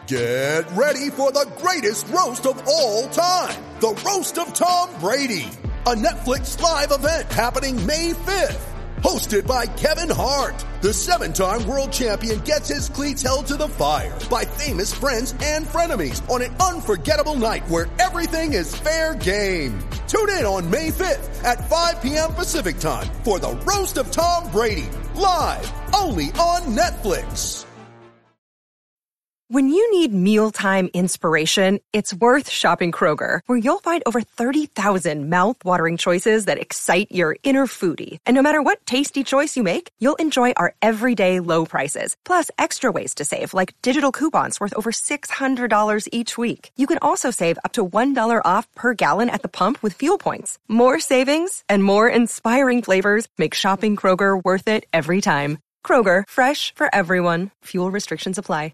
Get ready for the greatest roast of all time. The Roast of Tom Brady. A Netflix live event happening May 5th. Hosted by Kevin Hart. The 7-time world champion gets his cleats held to the fire by famous friends and frenemies on an unforgettable night where everything is fair game. Tune in on May 5th at 5 p.m. Pacific time for the Roast of Tom Brady. Live only on Netflix. When you need mealtime inspiration, it's worth shopping Kroger, where you'll find over 30,000 mouth-watering choices that excite your inner foodie. And no matter what tasty choice you make, you'll enjoy our everyday low prices, plus extra ways to save, like digital coupons worth over $600 each week. You can also save up to $1 off per gallon at the pump with fuel points. More savings and more inspiring flavors make shopping Kroger worth it every time. Kroger, fresh for everyone. Fuel restrictions apply.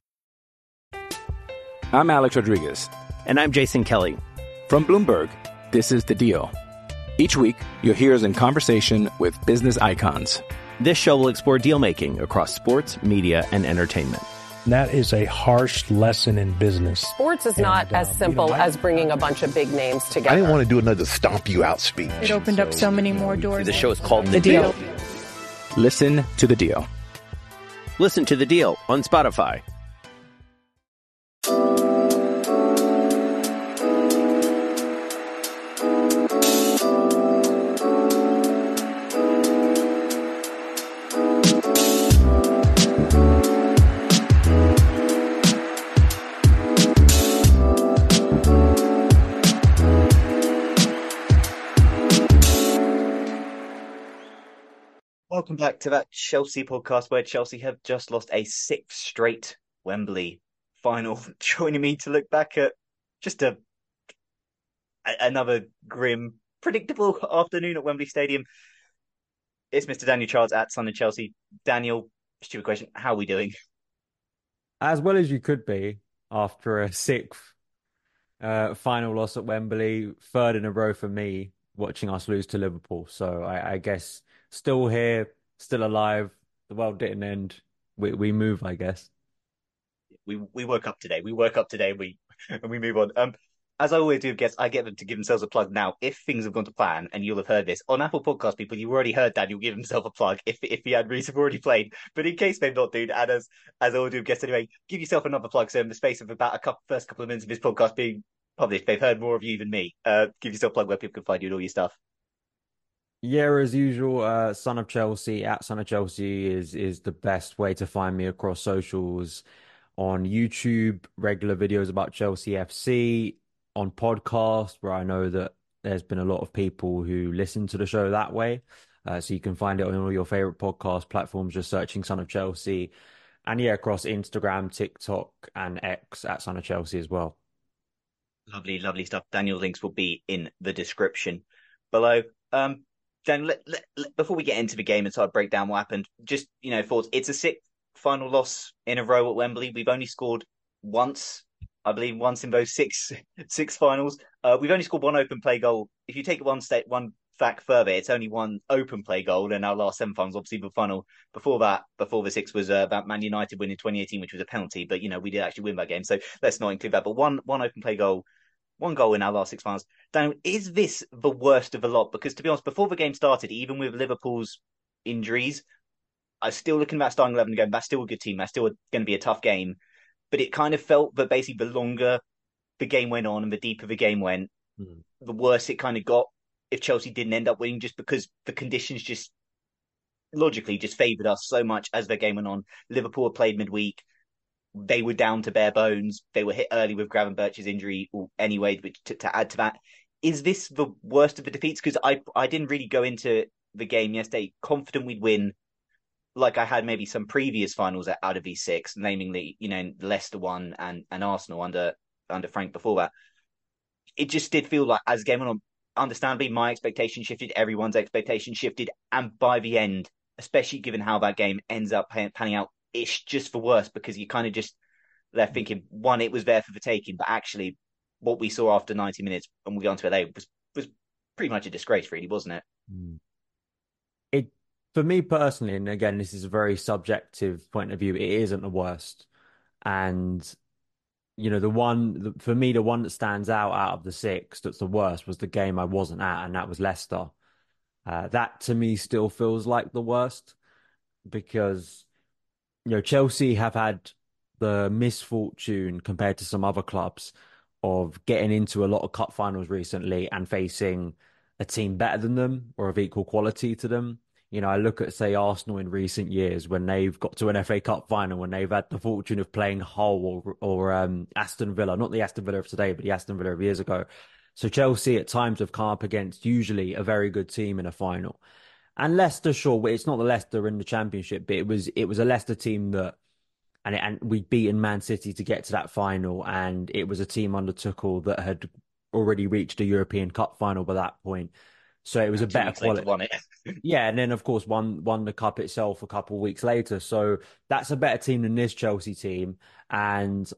I'm Alex Rodriguez. And I'm Jason Kelly. From Bloomberg, this is The Deal. Each week, you'll hear us in conversation with business icons. This show will explore deal-making across sports, media, and entertainment. That is a harsh lesson in business. Sports is not as simple as bringing a bunch of big names together. I didn't want to do another stomp you out speech. It opened up so many more doors. The show is called The Deal. Listen to The Deal. Listen to The Deal on Spotify. Welcome back to that Chelsea podcast where Chelsea have just lost a 6th straight Wembley final. Joining me to look back at just another grim, predictable afternoon at Wembley Stadium, it's Mr. Daniel Childs at Son of Chelsea. Daniel, stupid question, how are we doing? As well as you could be after a 6th final loss at Wembley, 3rd in a row for me, watching us lose to Liverpool. So I guess still here, still alive. The world didn't end. We move, I guess. We woke up today. We move on. As I always do with guests, I get them to give themselves a plug now. If things have gone to plan, and you'll have heard this on Apple Podcast, people, you already heard Daniel give himself a plug if he had recently already played. But in case they've not, dude, and as I always do with guests anyway, give yourself another plug. So in the space of about first couple of minutes of this podcast being published, they've heard more of you than me. Give yourself a plug where people can find you and all your stuff. Yeah, as usual, Son of Chelsea at Son of Chelsea is the best way to find me across socials. On YouTube, regular videos about Chelsea FC. On podcast, where I know that there's been a lot of people who listen to the show that way. So you can find it on all your favorite podcast platforms, just searching Son of Chelsea. And yeah, across Instagram, TikTok, and X at Son of Chelsea as well. Lovely, lovely stuff. Daniel's links will be in the description below. Daniel, before we get into the game and sort of break down what happened, just, thoughts. It's a 6th final loss in a row at Wembley. We've only scored once, I believe, in those six finals. We've only scored one open play goal. If you take one fact further, it's only one open play goal in our last 7 finals. Obviously, the final before the 6 was that Man United win in 2018, which was a penalty. But we did actually win that game, so let's not include that. But one open play goal. One goal in our last 6 finals. Daniel, is this the worst of the lot? Because to be honest, before the game started, even with Liverpool's injuries, I was still looking at that starting 11 going, that's still a good team. That's still going to be a tough game. But it kind of felt that basically the longer the game went on and the deeper the game went, the worse it kind of got if Chelsea didn't end up winning, just because the conditions just logically just favoured us so much as the game went on. Liverpool had played midweek. They were down to bare bones. They were hit early with Gravenberch's injury anyway, which to add to that. Is this the worst of the defeats? Because I didn't really go into the game yesterday confident we'd win like I had maybe some previous finals out of these 6, namely, the Leicester one and Arsenal under Frank before that. It just did feel like as the game went on, understandably, my expectation shifted, everyone's expectation shifted. And by the end, especially given how that game ends up panning out, it's just for worse because you kind of just left thinking, one, it was there for the taking, but actually what we saw after 90 minutes, and we'll get on to it later, was pretty much a disgrace, really, wasn't it? For me personally, and again, this is a very subjective point of view, it isn't the worst. And for me, the one that stands out of the six that's the worst was the game I wasn't at, and that was Leicester. That to me still feels like the worst because, Chelsea have had the misfortune compared to some other clubs of getting into a lot of cup finals recently and facing a team better than them or of equal quality to them. I look at, say, Arsenal in recent years when they've got to an FA Cup final, when they've had the fortune of playing Hull or Aston Villa, not the Aston Villa of today, but the Aston Villa of years ago. So Chelsea at times have come up against usually a very good team in a final. And Leicester, sure, it's not the Leicester in the Championship, but it was a Leicester team that, and we'd beaten Man City to get to that final, and it was a team under Tuchel that had already reached a European Cup final by that point. So it was a better quality. Won it. Yeah, and then of course won the cup itself a couple of weeks later. So that's a better team than this Chelsea team. And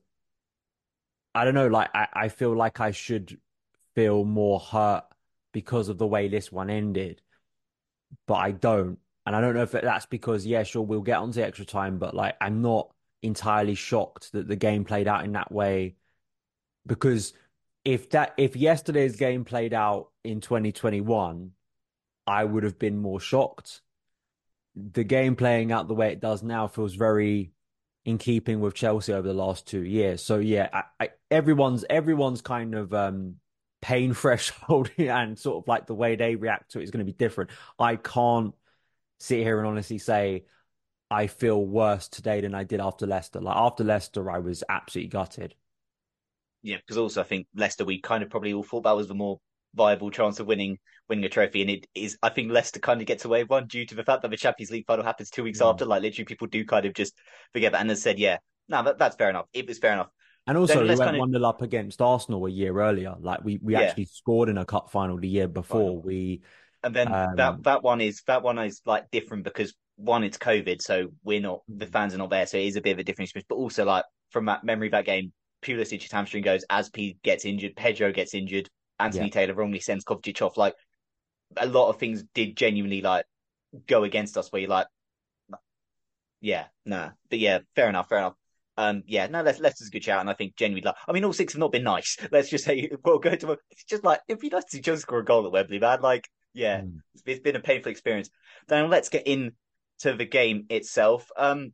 I don't know, like I feel like I should feel more hurt because of the way this one ended, but I don't. And I don't know if that's because, yeah, sure, we'll get onto extra time, but like I'm not entirely shocked that the game played out in that way. Because if yesterday's game played out in 2021, I would have been more shocked. The game playing out the way it does now feels very in keeping with Chelsea over the last 2 years. So yeah, everyone's kind of pain threshold and sort of like the way they react to it is going to be different. I can't sit here and honestly say I feel worse today than I did after Leicester. Like after Leicester, I was absolutely gutted. Yeah, because also I think Leicester, we kind of probably all thought that was the more viable chance of winning a trophy, and it is. I think Leicester kind of gets away with one due to the fact that the Champions League final happens 2 weeks after. Like literally, people do kind of just forget that. And as said, yeah, no, that's fair enough. It was fair enough. And also, we went 1-0 up against Arsenal a year earlier. Like we actually scored in a cup final the year before. And then that one is like different because one, it's COVID, so the fans are not there, so it is a bit of a different experience. But also, like from that memory of that game, Pulisic's hamstring goes, Aspi gets injured, Pedro gets injured, Anthony Taylor wrongly sends Kovacic off. Like a lot of things did genuinely like go against us. Where you're like, yeah, nah, but yeah, fair enough. Yeah, no, Leicester's a good shout, and I think genuinely, like, I mean, all six have not been nice. Let's just say, we'll go to. It's just like it'd be nice to see Chelsea score a goal at Wembley, man. Like, yeah, it's been a painful experience. Then let's get into the game itself.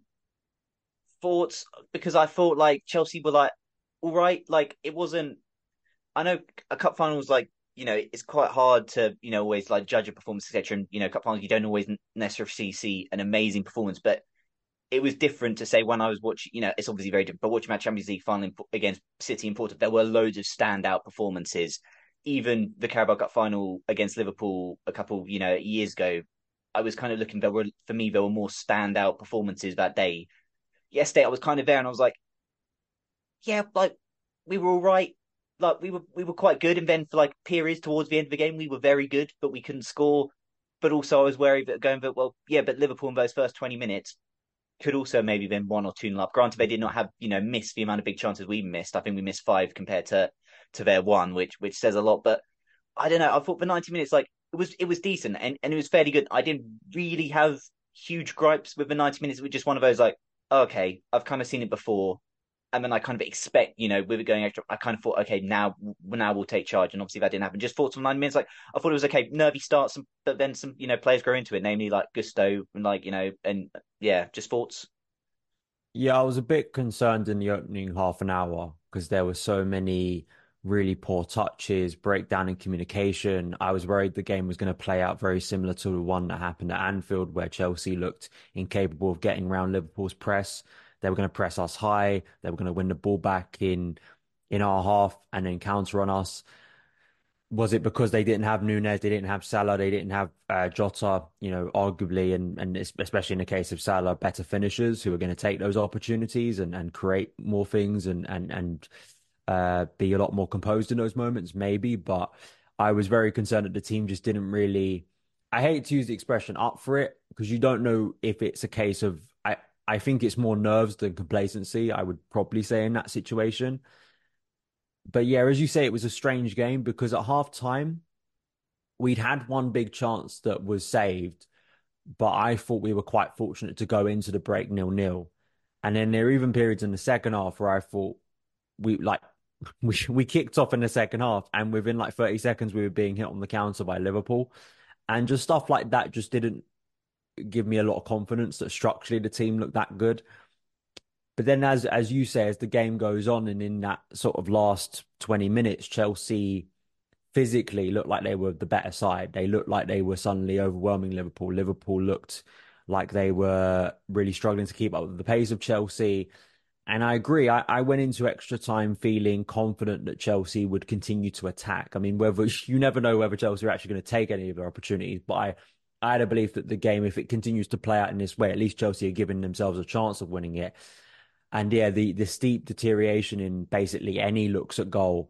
Thoughts, because I thought like Chelsea were like all right, like it wasn't. I know a cup final is like, it's quite hard to, always like judge a performance, etc. And, cup finals, you don't always necessarily see an amazing performance, but it was different to say when I was watching, it's obviously very different, but watching my Champions League final against City and Porto, there were loads of standout performances. Even the Carabao Cup final against Liverpool a couple, years ago, I was kind of looking, there were more standout performances that day. Yesterday, I was kind of there and I was like, yeah, like we were all right. Like we were quite good, and then for like periods towards the end of the game, we were very good, but we couldn't score. But also, I was wary that well, yeah, but Liverpool in those first 20 minutes could also maybe been 1 or 2 up. Granted, they did not have missed the amount of big chances we missed. I think we missed 5 compared to their 1, which says a lot. But I don't know. I thought for 90 minutes, like it was decent and it was fairly good. I didn't really have huge gripes with the 90 minutes. It was just one of those like, okay, I've kind of seen it before. And then I kind of expect, with it going extra, I kind of thought, okay, now we'll take charge. And obviously that didn't happen. Just thoughts on 9 minutes. Like I thought it was okay, nervy starts, but then some, players grow into it, namely like Gusto and like, and yeah, just thoughts. Yeah, I was a bit concerned in the opening half an hour because there were so many really poor touches, breakdown in communication. I was worried the game was going to play out very similar to the one that happened at Anfield, where Chelsea looked incapable of getting around Liverpool's press. They were going to press us high. They were going to win the ball back in our half and then counter on us. Was it because they didn't have Nunez, they didn't have Salah, they didn't have Jota, arguably, and especially in the case of Salah, better finishers who are going to take those opportunities and create more things and be a lot more composed in those moments, maybe. But I was very concerned that the team just didn't really, I hate to use the expression up for it, because you don't know if it's a case of, I think it's more nerves than complacency, I would probably say in that situation. But yeah, as you say, it was a strange game because at half time, we'd had one big chance that was saved, but I thought we were quite fortunate to go into the break 0-0. And then there were even periods in the second half where I thought we like we kicked off in the second half, and within like 30 seconds we were being hit on the counter by Liverpool, and just stuff like that just didn't give me a lot of confidence that structurally the team looked that good. But then, as you say, as the game goes on, and in that sort of last 20 minutes, Chelsea physically looked like they were the better side. They looked like they were suddenly overwhelming Liverpool. Liverpool looked like they were really struggling to keep up with the pace of Chelsea. And I agree. I went into extra time feeling confident that Chelsea would continue to attack. I mean, whether you never know whether Chelsea are actually going to take any of their opportunities, but I had a belief that the game, if it continues to play out in this way, at least Chelsea are giving themselves a chance of winning it. And yeah, the steep deterioration in basically any looks at goal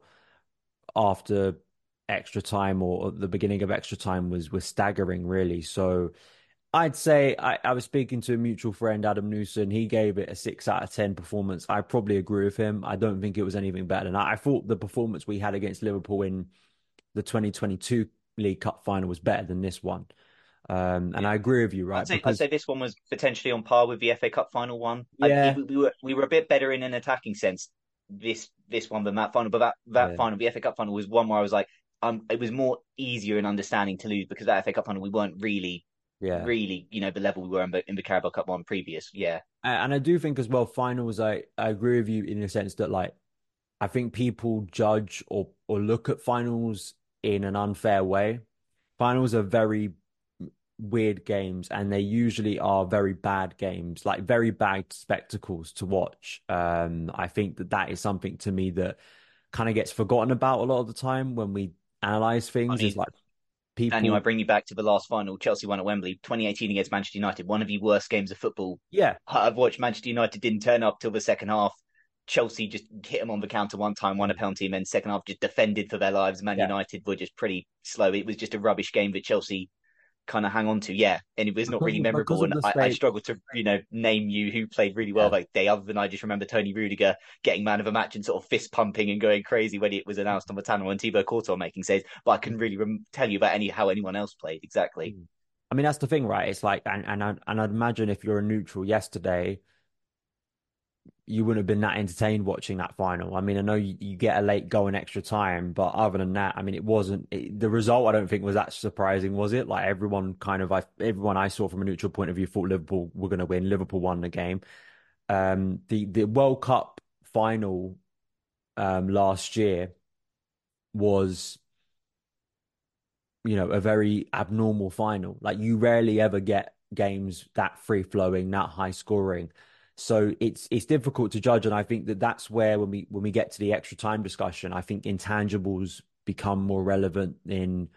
after extra time or the beginning of extra time was staggering, really. So I'd say I was speaking to a mutual friend, Adam Newson. He gave it a 6 out of 10 performance. I probably agree with him. I don't think it was anything better than that. I thought the performance we had against Liverpool in the 2022 League Cup final was better than this one. And I agree with you, right? I'd say this one was potentially on par with the FA Cup final one. Yeah. We were a bit better in an attacking sense this one than that final, but that final, the FA Cup final, was one where I was like, it was more easier in understanding to lose because that FA Cup final we weren't really, the level we were in the Carabao Cup one previous. Yeah, and I do think as well, finals. I agree with you in the sense that like I think people judge or look at finals in an unfair way. Finals are very weird games, and they usually are very bad games, like very bad spectacles to watch. I think that is something to me that kind of gets forgotten about a lot of the time when we analyze things. I mean, is like people. Daniel, I bring you back to the last final. Chelsea won at Wembley, 2018 against Manchester United. One of the worst games of football. Yeah, I've watched. Manchester United didn't turn up till the second half. Chelsea just hit them on the counter one time, won a penalty, and then second half just defended for their lives. Man United were just pretty slow. It was just a rubbish game that Chelsea kind of hang on to, and it was not really memorable. And I struggle to, name you who played really well that day, other than I just remember Tony Rudiger getting man of the match and sort of fist pumping and going crazy when it was announced on the tunnel, and Thibaut Courtois making saves. But I couldn't really tell you about how anyone else played exactly. I mean, that's the thing, right? It's like, and I'd imagine if you're a neutral yesterday, you wouldn't have been that entertained watching that final. I mean, I know you get a late goal in extra time, but other than that, I mean, the result I don't think was that surprising, was it? Like everyone I saw from a neutral point of view thought Liverpool were going to win. Liverpool won the game. The World Cup final last year was, a very abnormal final. Like you rarely ever get games that free flowing, that high scoring. So it's difficult to judge, and I think that's where when we get to the extra time discussion, I think intangibles become more relevant in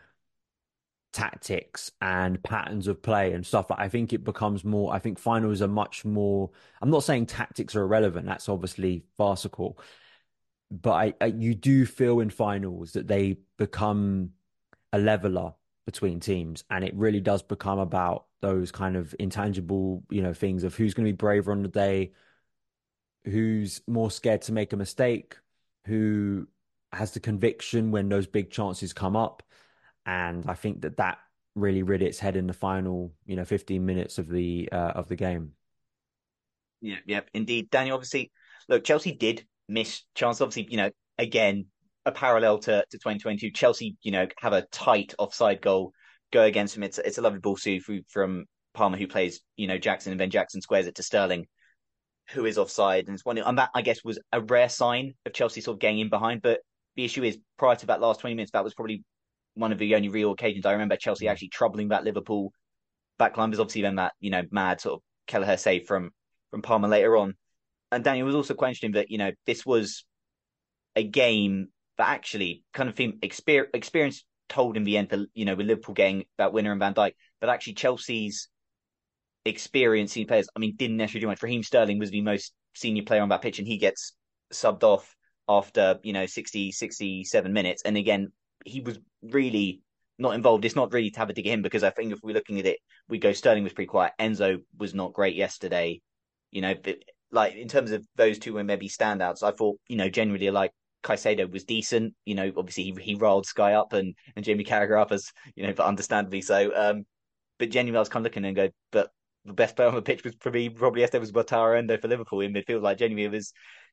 tactics and patterns of play and stuff. I think it becomes more. I think finals are much more. I'm not saying tactics are irrelevant. That's obviously farcical, but you do feel in finals that they become a leveler between teams, and it really does become about those kind of intangible, things of who's going to be braver on the day, who's more scared to make a mistake, who has the conviction when those big chances come up. And I think that really reared its head in the final, 15 minutes of the game. Yeah, indeed. Daniel, obviously, look, Chelsea did miss chance. Obviously, again, a parallel to 2022. Chelsea, have a tight offside goal go against him. It's a lovely ball through from Palmer, who plays, Jackson, and then Jackson squares it to Sterling, who is offside. And it's one, and that, I guess, was a rare sign of Chelsea sort of getting in behind. But the issue is, prior to that last 20 minutes, that was probably one of the only real occasions I remember Chelsea actually troubling that Liverpool backline. There's obviously then that, mad sort of Kelleher save from Palmer later on. And Daniel was also questioning that, this was a game that actually kind of experience told in the end, with Liverpool getting that winner and Van Dijk, but actually Chelsea's experiencing players, didn't necessarily do much. Raheem Sterling was the most senior player on that pitch, and he gets subbed off after, 60, 67 minutes. And again, he was really not involved. It's not really to have a dig at him, because I think if we're looking at it, we go Sterling was pretty quiet. Enzo was not great yesterday. But, like in terms of those two were maybe standouts, I thought, generally like Caicedo was decent. Obviously he riled Sky up and Jamie Carragher up, as but understandably so. But genuinely, I was kind of looking and go, but the best player on the pitch was probably yesterday was Wataru Endo for Liverpool in midfield. Like genuinely, it was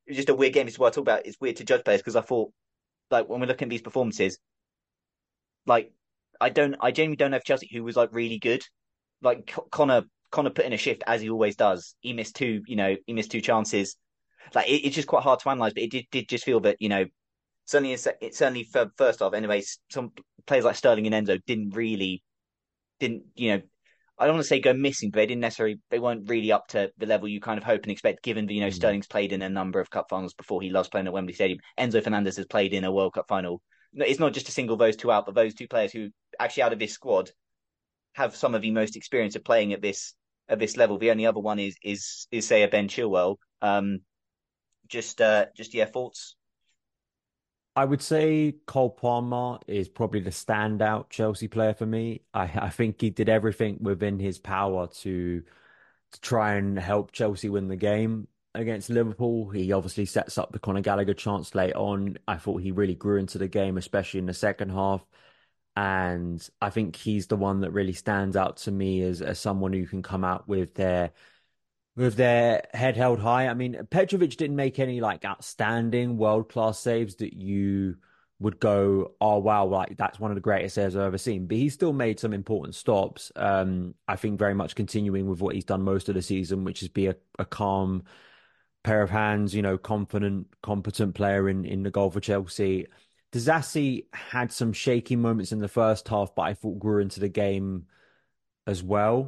was just a weird game. It's what I talk about. It's weird to judge players because I thought, like, when we're looking at these performances, like, I genuinely don't know if Chelsea, who was like really good, like Connor put in a shift as he always does. He missed two chances. Like, it's just quite hard to analyze, but it did just feel that, certainly for first half, anyways, some players like Sterling and Enzo didn't, I don't want to say go missing, but they weren't really up to the level you kind of hope and expect, given that, Sterling's played in a number of cup finals before. He loves playing at Wembley Stadium. Enzo Fernandez has played in a World Cup final. It's not just to single those two out, but those two players who actually out of this squad have some of the most experience of playing at this level. The only other one is say a Ben Chilwell. Thoughts? I would say Cole Palmer is probably the standout Chelsea player for me. I think he did everything within his power to try and help Chelsea win the game against Liverpool. He obviously sets up the Conor Gallagher chance late on. I thought he really grew into the game, especially in the second half. And I think he's the one that really stands out to me as someone who can come out with their head held high. I mean, Petrovic didn't make any like outstanding world-class saves that you would go, oh, wow, like that's one of the greatest saves I've ever seen. But he still made some important stops. I think very much continuing with what he's done most of the season, which is be a calm pair of hands, confident, competent player in the goal for Chelsea. Disasi had some shaky moments in the first half, but I thought grew into the game as well.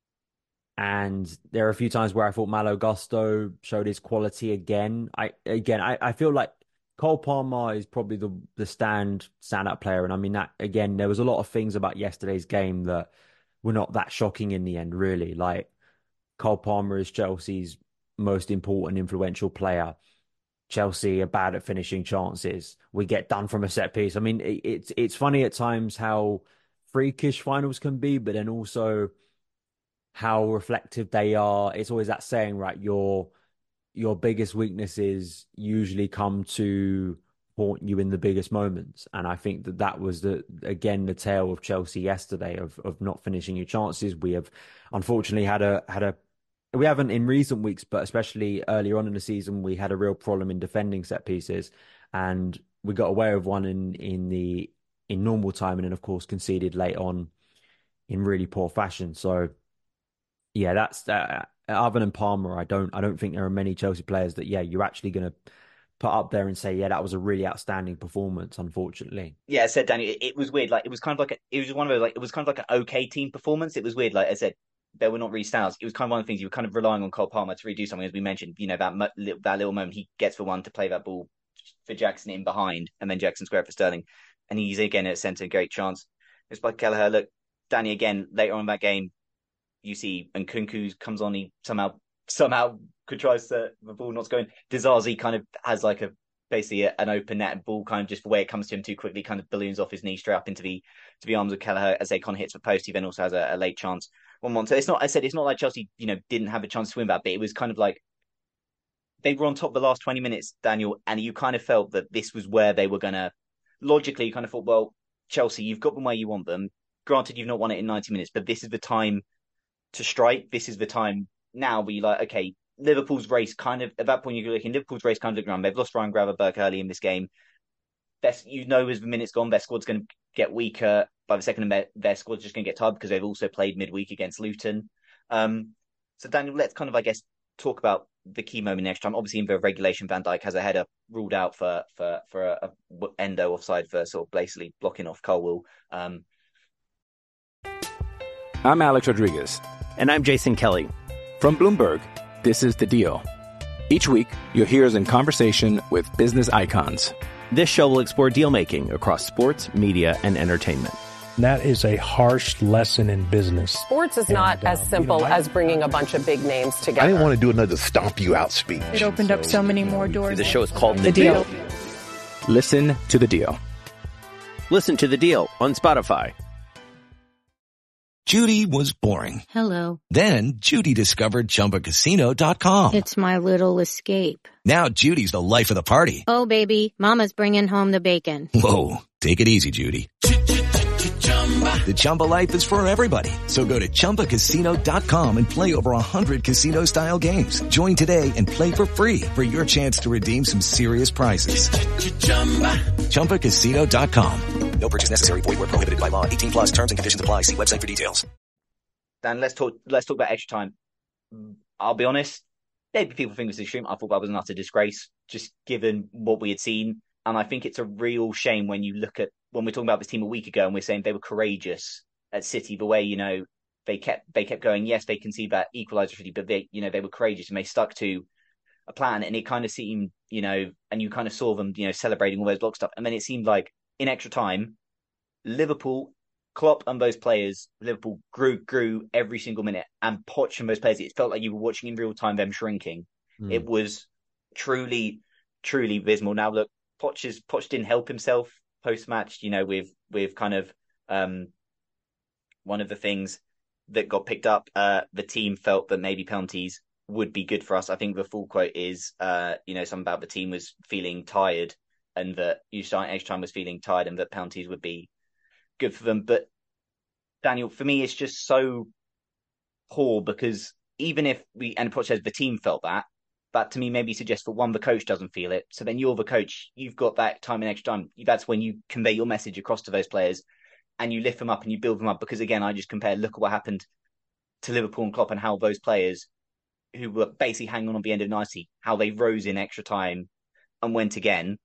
And there are a few times where I thought Malo Gusto showed his quality again. I feel like Cole Palmer is probably the standout player. And I mean that again, there was a lot of things about yesterday's game that were not that shocking in the end, really. Like Cole Palmer is Chelsea's most important, influential player. Chelsea are bad at finishing chances. We get done from a set piece. I mean, it's funny at times how freakish finals can be, but then also how reflective they are. It's always that saying, right? Your biggest weaknesses usually come to haunt you in the biggest moments. And I think that was the tale of Chelsea yesterday of not finishing your chances. We have unfortunately we haven't in recent weeks, but especially earlier on in the season, we had a real problem in defending set pieces, and we got away with one in normal time, and then of course conceded late on in really poor fashion. So yeah, that's other than Palmer, I don't think there are many Chelsea players that you're actually going to put up there and say that was a really outstanding performance. Unfortunately, yeah, I said, Danny, it was weird. Like it was kind of like an okay team performance. It was weird. Like I said, there were not really standouts. It was kind of one of the things you were kind of relying on Cole Palmer to redo something, as we mentioned. That little moment he gets for one to play that ball for Jackson in behind, and then Jackson square for Sterling, and he's again at centre, great chance. It's by Kelleher. Look, Danny, again later on in that game, you see, and Nkunku comes on. He somehow contrives the ball not going. Disasi kind of has like basically an open net ball, kind of just the way it comes to him too quickly, kind of balloons off his knee straight up into the arms of Kelleher as they kind of hits the post. He then also has a late chance. 1-1. So it's not like Chelsea, didn't have a chance to win that, but it was kind of like they were on top the last 20 minutes, Daniel, and you kind of felt that this was where they were going to, logically, you kind of thought, well, Chelsea, you've got them where you want them. Granted, you've not won it in 90 minutes, but this is the time to strike. This is the time now where you're like, okay, Liverpool's race kind of, at that point, you're looking, Liverpool's race kind of looked around. They've lost Ryan Gravenberch early in this game. As the minutes gone, their squad's going to get weaker. By the second, their squad's just going to get tired because they've also played midweek against Luton. So, Daniel, let's kind of, I guess, talk about the key moment next time. Obviously, in the regulation, Van Dijk has a header ruled out for a Endo offside for sort of basically blocking off Colwill. I'm Alex Rodriguez. And I'm Jason Kelly. From Bloomberg, this is The Deal. Each week, you'll hear us in conversation with business icons. This show will explore deal-making across sports, media, and entertainment. That is a harsh lesson in business. Sports is not as simple as bringing a bunch of big names together. I didn't want to do another stomp you out speech. It opened up so many more doors. The show is called The Deal. Listen to The Deal. Listen to The Deal on Spotify. Judy was boring. Hello. Then Judy discovered ChumbaCasino.com. It's my little escape. Now Judy's the life of the party. Oh, baby, mama's bringing home the bacon. Whoa, take it easy, Judy. The Chumba life is for everybody. So go to ChumbaCasino.com and play over 100 casino-style games. Join today and play for free for your chance to redeem some serious prizes. ChumbaCasino.com. No purchase necessary. Void where prohibited by law. 18 plus terms and conditions apply. See website for details. Dan, let's talk about extra time. I'll be honest, maybe people think it's extreme. I thought that was an utter disgrace, just given what we had seen. And I think it's a real shame when we're talking about this team a week ago and we're saying they were courageous at City, the way, they kept going. Yes, they conceded that equaliser for City, but they were courageous and they stuck to a plan. And it kind of seemed, and you kind of saw them, celebrating all those block stuff. And then it seemed like in extra time, Liverpool, Klopp and those players, Liverpool grew every single minute, and Poch and those players, it felt like you were watching in real time them shrinking. It was truly, truly abysmal. Now look, Poch didn't help himself post match, with kind of one of the things that got picked up. The team felt that maybe penalties would be good for us. I think the full quote is, something about the team was feeling tired, and that extra time was feeling tired, and that penalties would be good for them. But Daniel, for me, it's just so poor, because even if and Poch says the team felt that to me maybe suggests that one, the coach doesn't feel it. So then you're the coach, you've got that time and extra time. That's when you convey your message across to those players and you lift them up and you build them up. Because again, I just look at what happened to Liverpool and Klopp and how those players who were basically hanging on the end of 90, how they rose in extra time and went again.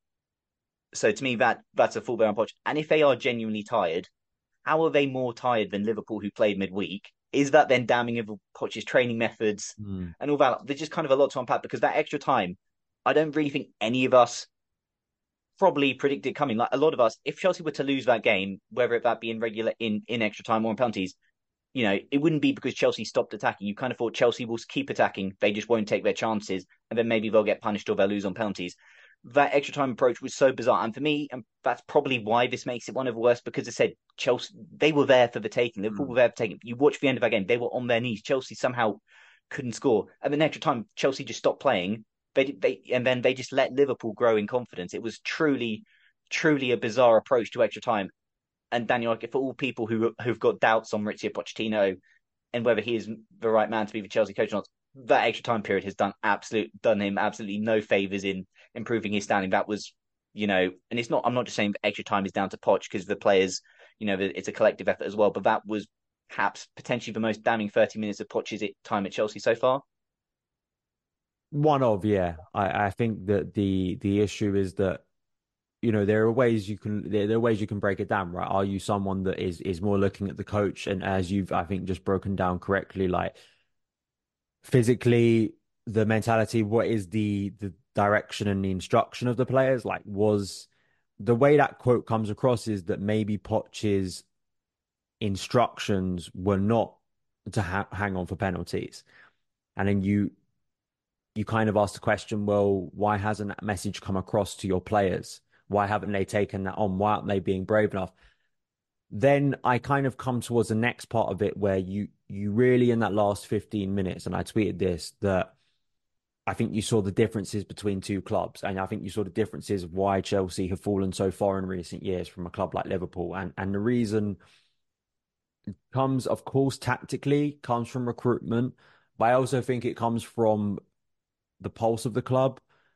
So to me, that's a full bear on Poch. And if they are genuinely tired, how are they more tired than Liverpool, who played midweek? Is that then damning of Poch's training methods and all that? There's just kind of a lot to unpack, because that extra time, I don't really think any of us probably predicted coming. Like a lot of us, if Chelsea were to lose that game, whether that be in extra time or in penalties, it wouldn't be because Chelsea stopped attacking. You kind of thought Chelsea will keep attacking, they just won't take their chances, and then maybe they'll get punished or they'll lose on penalties. That extra time approach was so bizarre. And for me, and that's probably why this makes it one of the worst, because I said Chelsea, they were there for the taking. Liverpool were there for the taking. You watch the end of that game, they were on their knees. Chelsea somehow couldn't score. And then extra time, Chelsea just stopped playing. And then they just let Liverpool grow in confidence. It was truly, truly a bizarre approach to extra time. And Daniel, for all people who've got doubts on Mauricio Pochettino and whether he is the right man to be the Chelsea coach or not, that extra time period has done him absolutely no favours in improving his standing. That was, and it's not, I'm not just saying that extra time is down to Poch, because the players, it's a collective effort as well. But that was perhaps potentially the most damning 30 minutes of Poch's time at Chelsea so far. I think that the issue is that, there are ways you can break it down, right? Are you someone that is more looking at the coach, and as you've, I think, just broken down correctly, like physically, the mentality, what is the direction and the instruction of the players? Like, was the way that quote comes across is that maybe Poch's instructions were not to hang on for penalties. And then you kind of ask the question, well, why hasn't that message come across to your players? Why haven't they taken that on? Why aren't they being brave enough? Then I kind of come towards the next part of it, where you really, in that last 15 minutes, and I tweeted this, that I think you saw the differences between two clubs. And I think you saw the differences of why Chelsea have fallen so far in recent years from a club like Liverpool. And the reason comes, of course, tactically, comes from recruitment. But I also think it comes from the pulse of the club,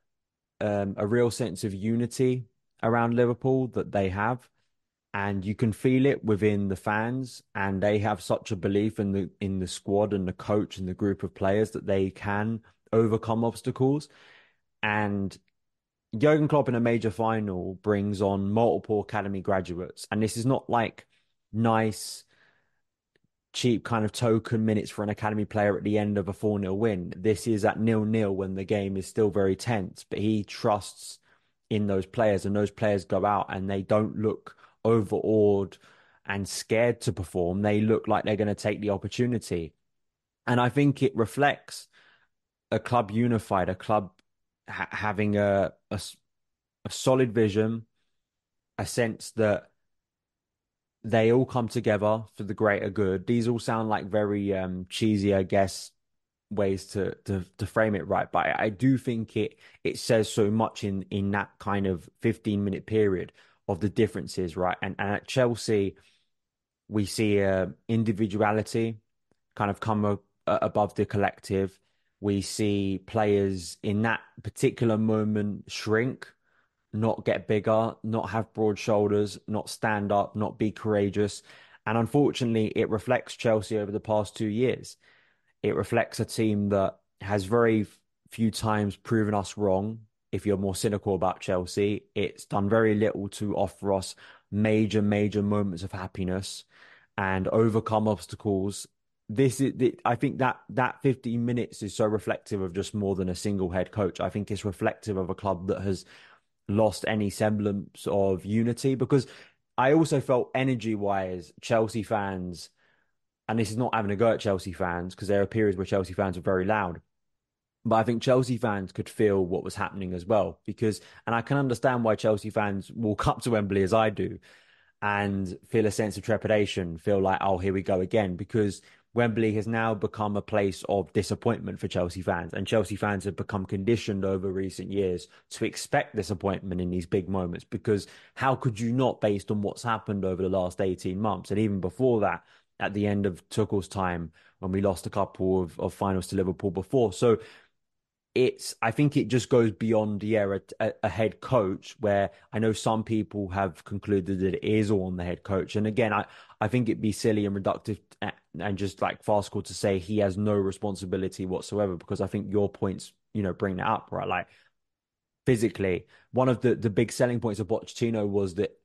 a real sense of unity around Liverpool that they have. And you can feel it within the fans, and they have such a belief in the squad and the coach and the group of players that they can overcome obstacles. And Jurgen Klopp in a major final brings on multiple academy graduates. And this is not like nice, cheap kind of token minutes for an academy player at the end of a 4-0 win. This is at 0-0 when the game is still very tense, but he trusts in those players, and those players go out and they don't look overawed and scared to perform. They look like they're going to take the opportunity. And I think it reflects a club unified, a club having a solid vision, a sense that they all come together for the greater good. These all sound like very cheesy, I guess, ways to frame it, right? But I do think it says so much in that kind of 15-minute period of the differences, right? And at Chelsea, We see individuality kind of come above the collective. We see players in that particular moment shrink, not get bigger, not have broad shoulders, not stand up, not be courageous. And unfortunately, it reflects Chelsea over the past 2 years. It reflects a team that has very few times proven us wrong. If you're more cynical about Chelsea, it's done very little to offer us major, major moments of happiness and overcome obstacles. I think that 15 minutes is so reflective of just more than a single head coach. I think it's reflective of a club that has lost any semblance of unity, because I also felt energy wise, Chelsea fans, and this is not having a go at Chelsea fans because there are periods where Chelsea fans are very loud, but I think Chelsea fans could feel what was happening as well, and I can understand why Chelsea fans walk up to Wembley as I do and feel a sense of trepidation, feel like, oh, here we go again, because Wembley has now become a place of disappointment for Chelsea fans, and Chelsea fans have become conditioned over recent years to expect disappointment in these big moments, because how could you not, based on what's happened over the last 18 months? And even before that, at the end of Tuchel's time, when we lost a couple of finals to Liverpool before. So I think it just goes beyond a head coach, where I know some people have concluded that it is all on the head coach. And again, I think it'd be silly and reductive and just like farcical to say he has no responsibility whatsoever, because I think your points, bring that up, right? Like physically, one of the big selling points of Pochettino was that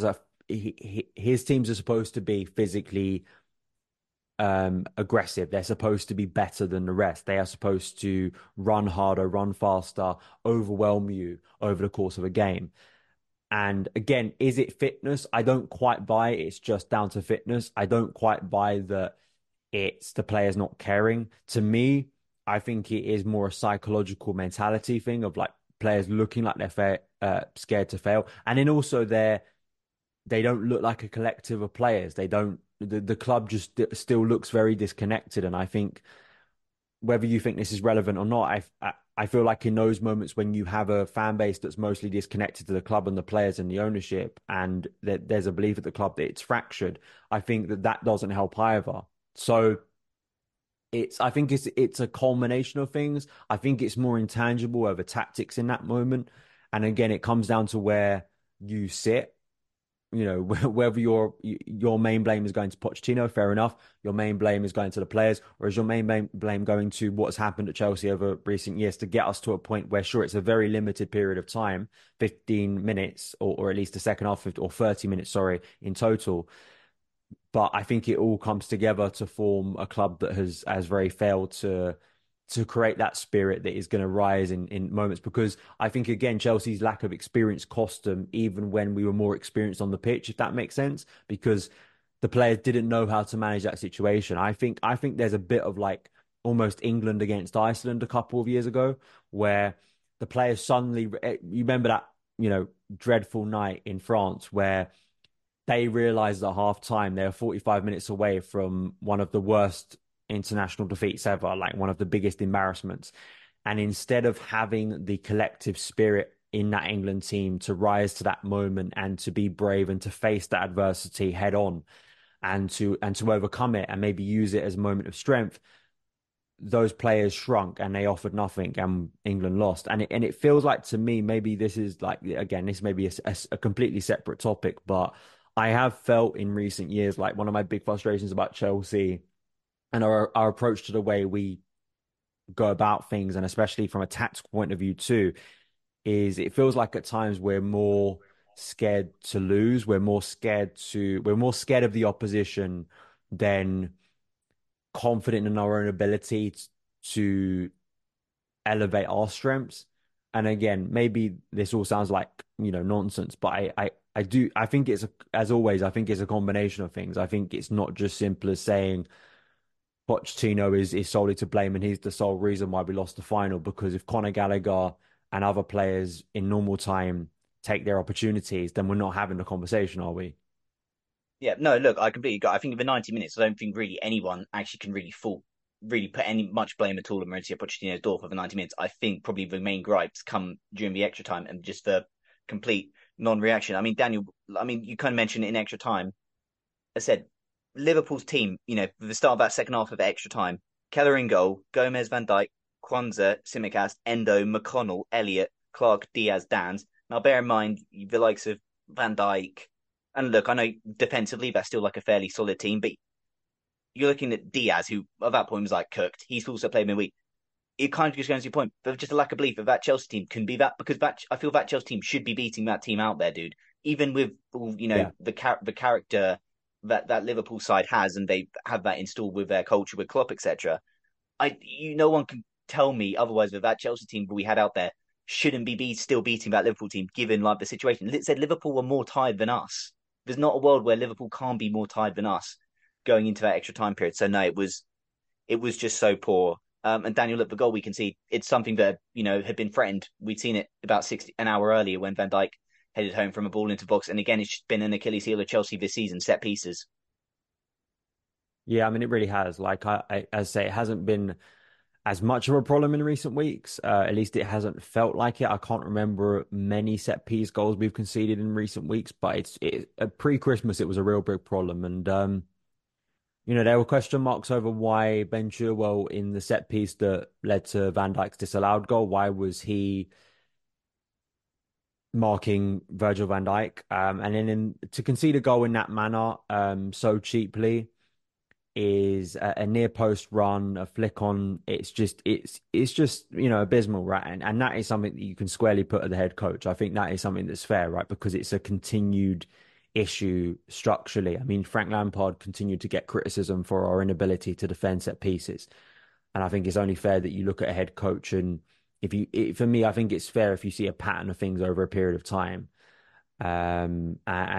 his teams are supposed to be physically aggressive. They're supposed to be better than the rest. They are supposed to run harder, run faster, overwhelm you over the course of a game. And again, is it fitness? I don't quite buy it. It's just down to fitness. I don't quite buy that it's the players not caring. To me, I think it is more a psychological mentality thing of like players looking like they're scared to fail. And then also they don't look like a collective of players. The club just still looks very disconnected. And I think whether you think this is relevant or not, I feel like in those moments when you have a fan base that's mostly disconnected to the club and the players and the ownership, and that there's a belief at the club that it's fractured, I think that doesn't help either. So I think it's a culmination of things. I think it's more intangible over tactics in that moment. And again, it comes down to where you sit. Whether your main blame is going to Pochettino, fair enough. Your main blame is going to the players, or is your main blame going to what's happened at Chelsea over recent years to get us to a point where, sure, it's a very limited period of time, 15 minutes, or at least the second half, or 30 minutes, sorry, in total. But I think it all comes together to form a club that has very failed to create that spirit that is going to rise in moments, because I think, again, Chelsea's lack of experience cost them even when we were more experienced on the pitch, if that makes sense, because the players didn't know how to manage that situation. I think there's a bit of like almost England against Iceland a couple of years ago, where the players suddenly, you remember that, dreadful night in France where they realized at half time they were 45 minutes away from one of the worst international defeats ever, like one of the biggest embarrassments. And instead of having the collective spirit in that England team to rise to that moment and to be brave and to face that adversity head on and to overcome it and maybe use it as a moment of strength, those players shrunk and they offered nothing, and England lost. And it feels like, to me, maybe this is like, again, this may be a completely separate topic, but I have felt in recent years like one of my big frustrations about Chelsea and our approach to the way we go about things, and especially from a tactical point of view too, is it feels like at times we're more scared to lose. We're more scared of the opposition than confident in our own ability to elevate our strengths. And again, maybe this all sounds like, nonsense, but I think it's as always, I think it's a combination of things. I think it's not just simple as saying Pochettino is solely to blame and he's the sole reason why we lost the final, because if Conor Gallagher and other players in normal time take their opportunities, then we're not having the conversation, are we? Yeah, no, look, I completely got. I think in the 90 minutes, I don't think really anyone actually can really put any much blame at all on Mauricio Pochettino's door for the 90 minutes. I think probably the main gripes come during the extra time and just the complete non-reaction. I mean, Daniel, you kind of mentioned it in extra time. I said Liverpool's team, for the start of that second half of extra time, Keller in goal, Gomez, Van Dijk, Kwanzaa, Tsimikas, Endo, McConnell, Elliott, Clark, Diaz, Dans. Now, bear in mind the likes of Van Dijk, and look, I know defensively that's still like a fairly solid team, but you're looking at Diaz, who at that point was like cooked. He's also played midweek. It kind of just goes to your point, but just a lack of belief that Chelsea team can be that, because I feel that Chelsea team should be beating that team out there, dude. Even with the character that Liverpool side has, and they have that installed with their culture, with Klopp, etc. No one can tell me otherwise that Chelsea team we had out there shouldn't be still beating that Liverpool team, given like the situation. It said Liverpool were more tired than us. There's not a world where Liverpool can't be more tired than us going into that extra time period. So no, it was just so poor. And Daniel, look, the goal we can see, it's something that had been threatened. We'd seen it about an hour earlier when Van Dijk headed home from a ball into box, and again, it's just been an Achilles heel of Chelsea this season: set pieces. Yeah, I mean, it really has. Like I say, it hasn't been as much of a problem in recent weeks. At least it hasn't felt like it. I can't remember many set piece goals we've conceded in recent weeks, but pre-Christmas it was a real big problem. And there were question marks over why Ben Chilwell, in the set piece that led to Van Dijk's disallowed goal, why was he marking Virgil van Dijk? And then to concede a goal in that manner so cheaply is a near post run, a flick on. It's just abysmal, right? And that is something that you can squarely put at the head coach. I think that is something that's fair, right? Because it's a continued issue structurally. I mean, Frank Lampard continued to get criticism for our inability to defend set pieces, and I think it's only fair that you look at a head coach, and for me, I think it's fair if you see a pattern of things over a period of time, and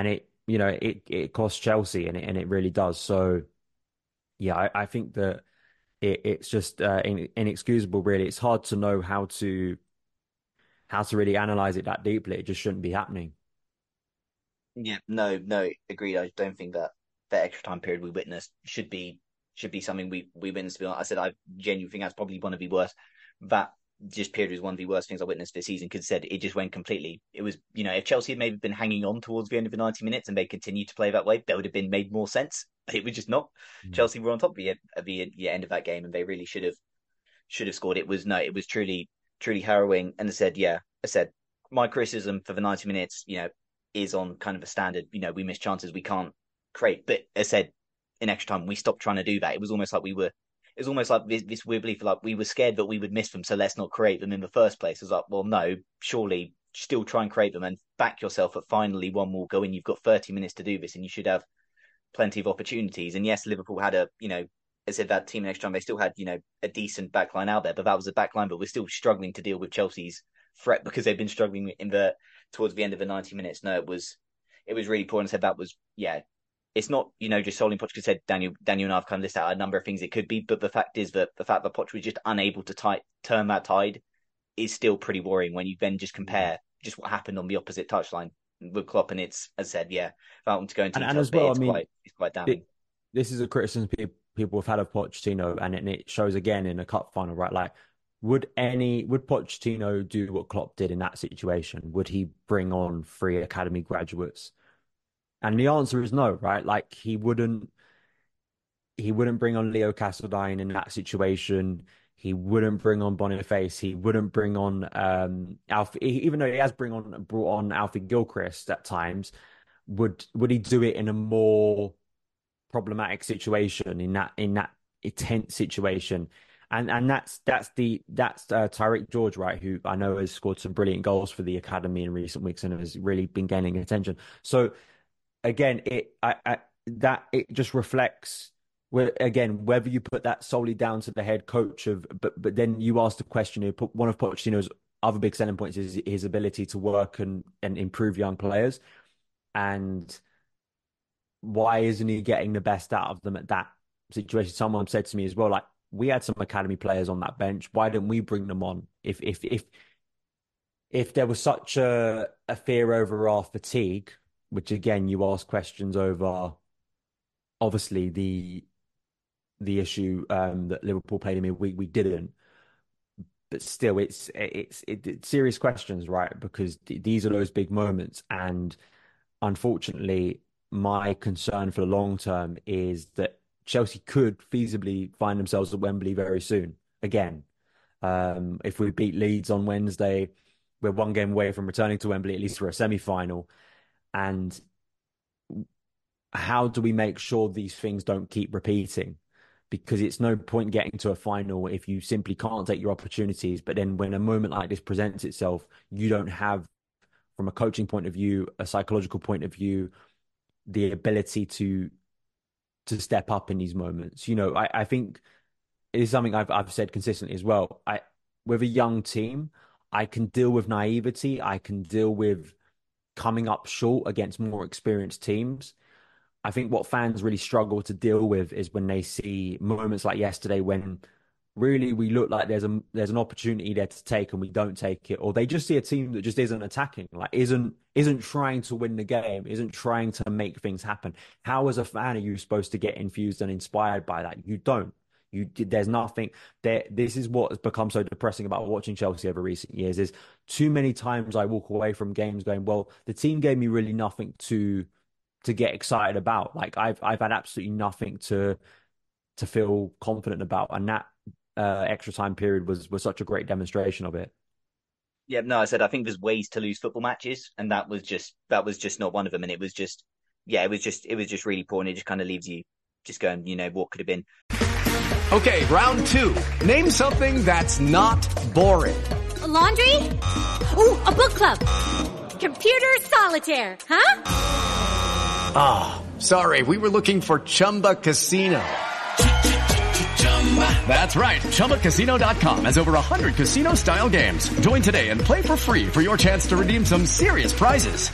it costs Chelsea, and it really does. So yeah, I think that it's just inexcusable, really. It's hard to know how to really analyze it that deeply. It just shouldn't be happening. Yeah, no, agreed. I don't think that extra time period we witnessed should be something we witnessed. I said I genuinely think that's probably one of the worst. That just period was one of the worst things I witnessed this season, because said it just went completely. It was, if Chelsea had maybe been hanging on towards the end of the 90 minutes and they continued to play that way, that would have been made more sense. But it was just not. Chelsea were on top of the end of that game, and they really should have scored. It was truly harrowing. And I said my criticism for the 90 minutes, is on kind of a standard. We miss chances we can't create. But as I said, in extra time, we stopped trying to do that. It was almost like this weird belief, like we were scared that we would miss them, so let's not create them in the first place. It was like, well, no, surely still try and create them and back yourself at finally one will go in. You've got 30 minutes to do this, and you should have plenty of opportunities. And yes, Liverpool had I said that team in extra time, they still had, a decent backline out there, but that was a backline, but we're still struggling to deal with Chelsea's threat because they've been struggling towards the end of the 90 minutes. No, it was really poor. And I said that was, it's not, just solely Poch. Said Daniel and I've kind of listed out a number of things it could be, but the fact is that the fact that Poch was just unable to turn that tide is still pretty worrying when you then just compare just what happened on the opposite touchline with Klopp. And it's, as I said, without them to go into detail, as well, it's quite damning. This is a criticism people have had of Pochettino, and it shows again in a cup final, right? Like, would Pochettino do what Klopp did in that situation? Would he bring on 3 academy graduates? And the answer is no, right? Like, he wouldn't bring on Leo Castledine in that situation. He wouldn't bring on Boniface. He wouldn't bring on Alfie, even though he has brought on Alfie Gilchrist at times. Would he do it in a more problematic situation, in that intense situation? And that's Tyreek George, right? Who I know has scored some brilliant goals for the academy in recent weeks and has really been gaining attention. So again, it just reflects, whether you put that solely down to the head coach but then you ask the question, one of Pochettino's other big selling points is his ability to work and improve young players. And why isn't he getting the best out of them at that situation? Someone said to me as well, like, we had some academy players on that bench. Why didn't we bring them on? If there was such a fear over our fatigue, which again, you ask questions over, obviously the issue that Liverpool played in midweek, we didn't. But still, it's serious questions, right? Because these are those big moments, and unfortunately, my concern for the long term is that Chelsea could feasibly find themselves at Wembley very soon again. If we beat Leeds on Wednesday, we're one game away from returning to Wembley, at least for a semi-final. And how do we make sure these things don't keep repeating? Because it's no point getting to a final if you simply can't take your opportunities. But then when a moment like this presents itself, you don't have, from a coaching point of view, a psychological point of view, the ability to step up in these moments. You know, I think it is something I've said consistently as well. With a young team, I can deal with naivety. I can deal with coming up short against more experienced teams. I think what fans really struggle to deal with is when they see moments like yesterday when really we look like there's an opportunity there to take and we don't take it, or they just see a team that just isn't attacking, like isn't trying to win the game, isn't trying to make things happen. How as a fan are you supposed to get infused and inspired by that? You don't. There's nothing there. This is what has become so depressing about watching Chelsea over recent years, is too many times I walk away from games going, well, the team gave me really nothing to get excited about. Like I've had absolutely nothing to feel confident about, and that extra time period was such a great demonstration of it. Yeah, no, I said I think there's ways to lose football matches, and that was just not one of them. And it was just really poor, and it just kind of leaves you just going, you know, what could have been. Okay, round two. Name something that's not boring. A laundry? Ooh, a book club. Computer solitaire, huh? Ah, sorry, we were looking for Chumba Casino. That's right, ChumbaCasino.com has over 100 casino-style games. Join today and play for free for your chance to redeem some serious prizes.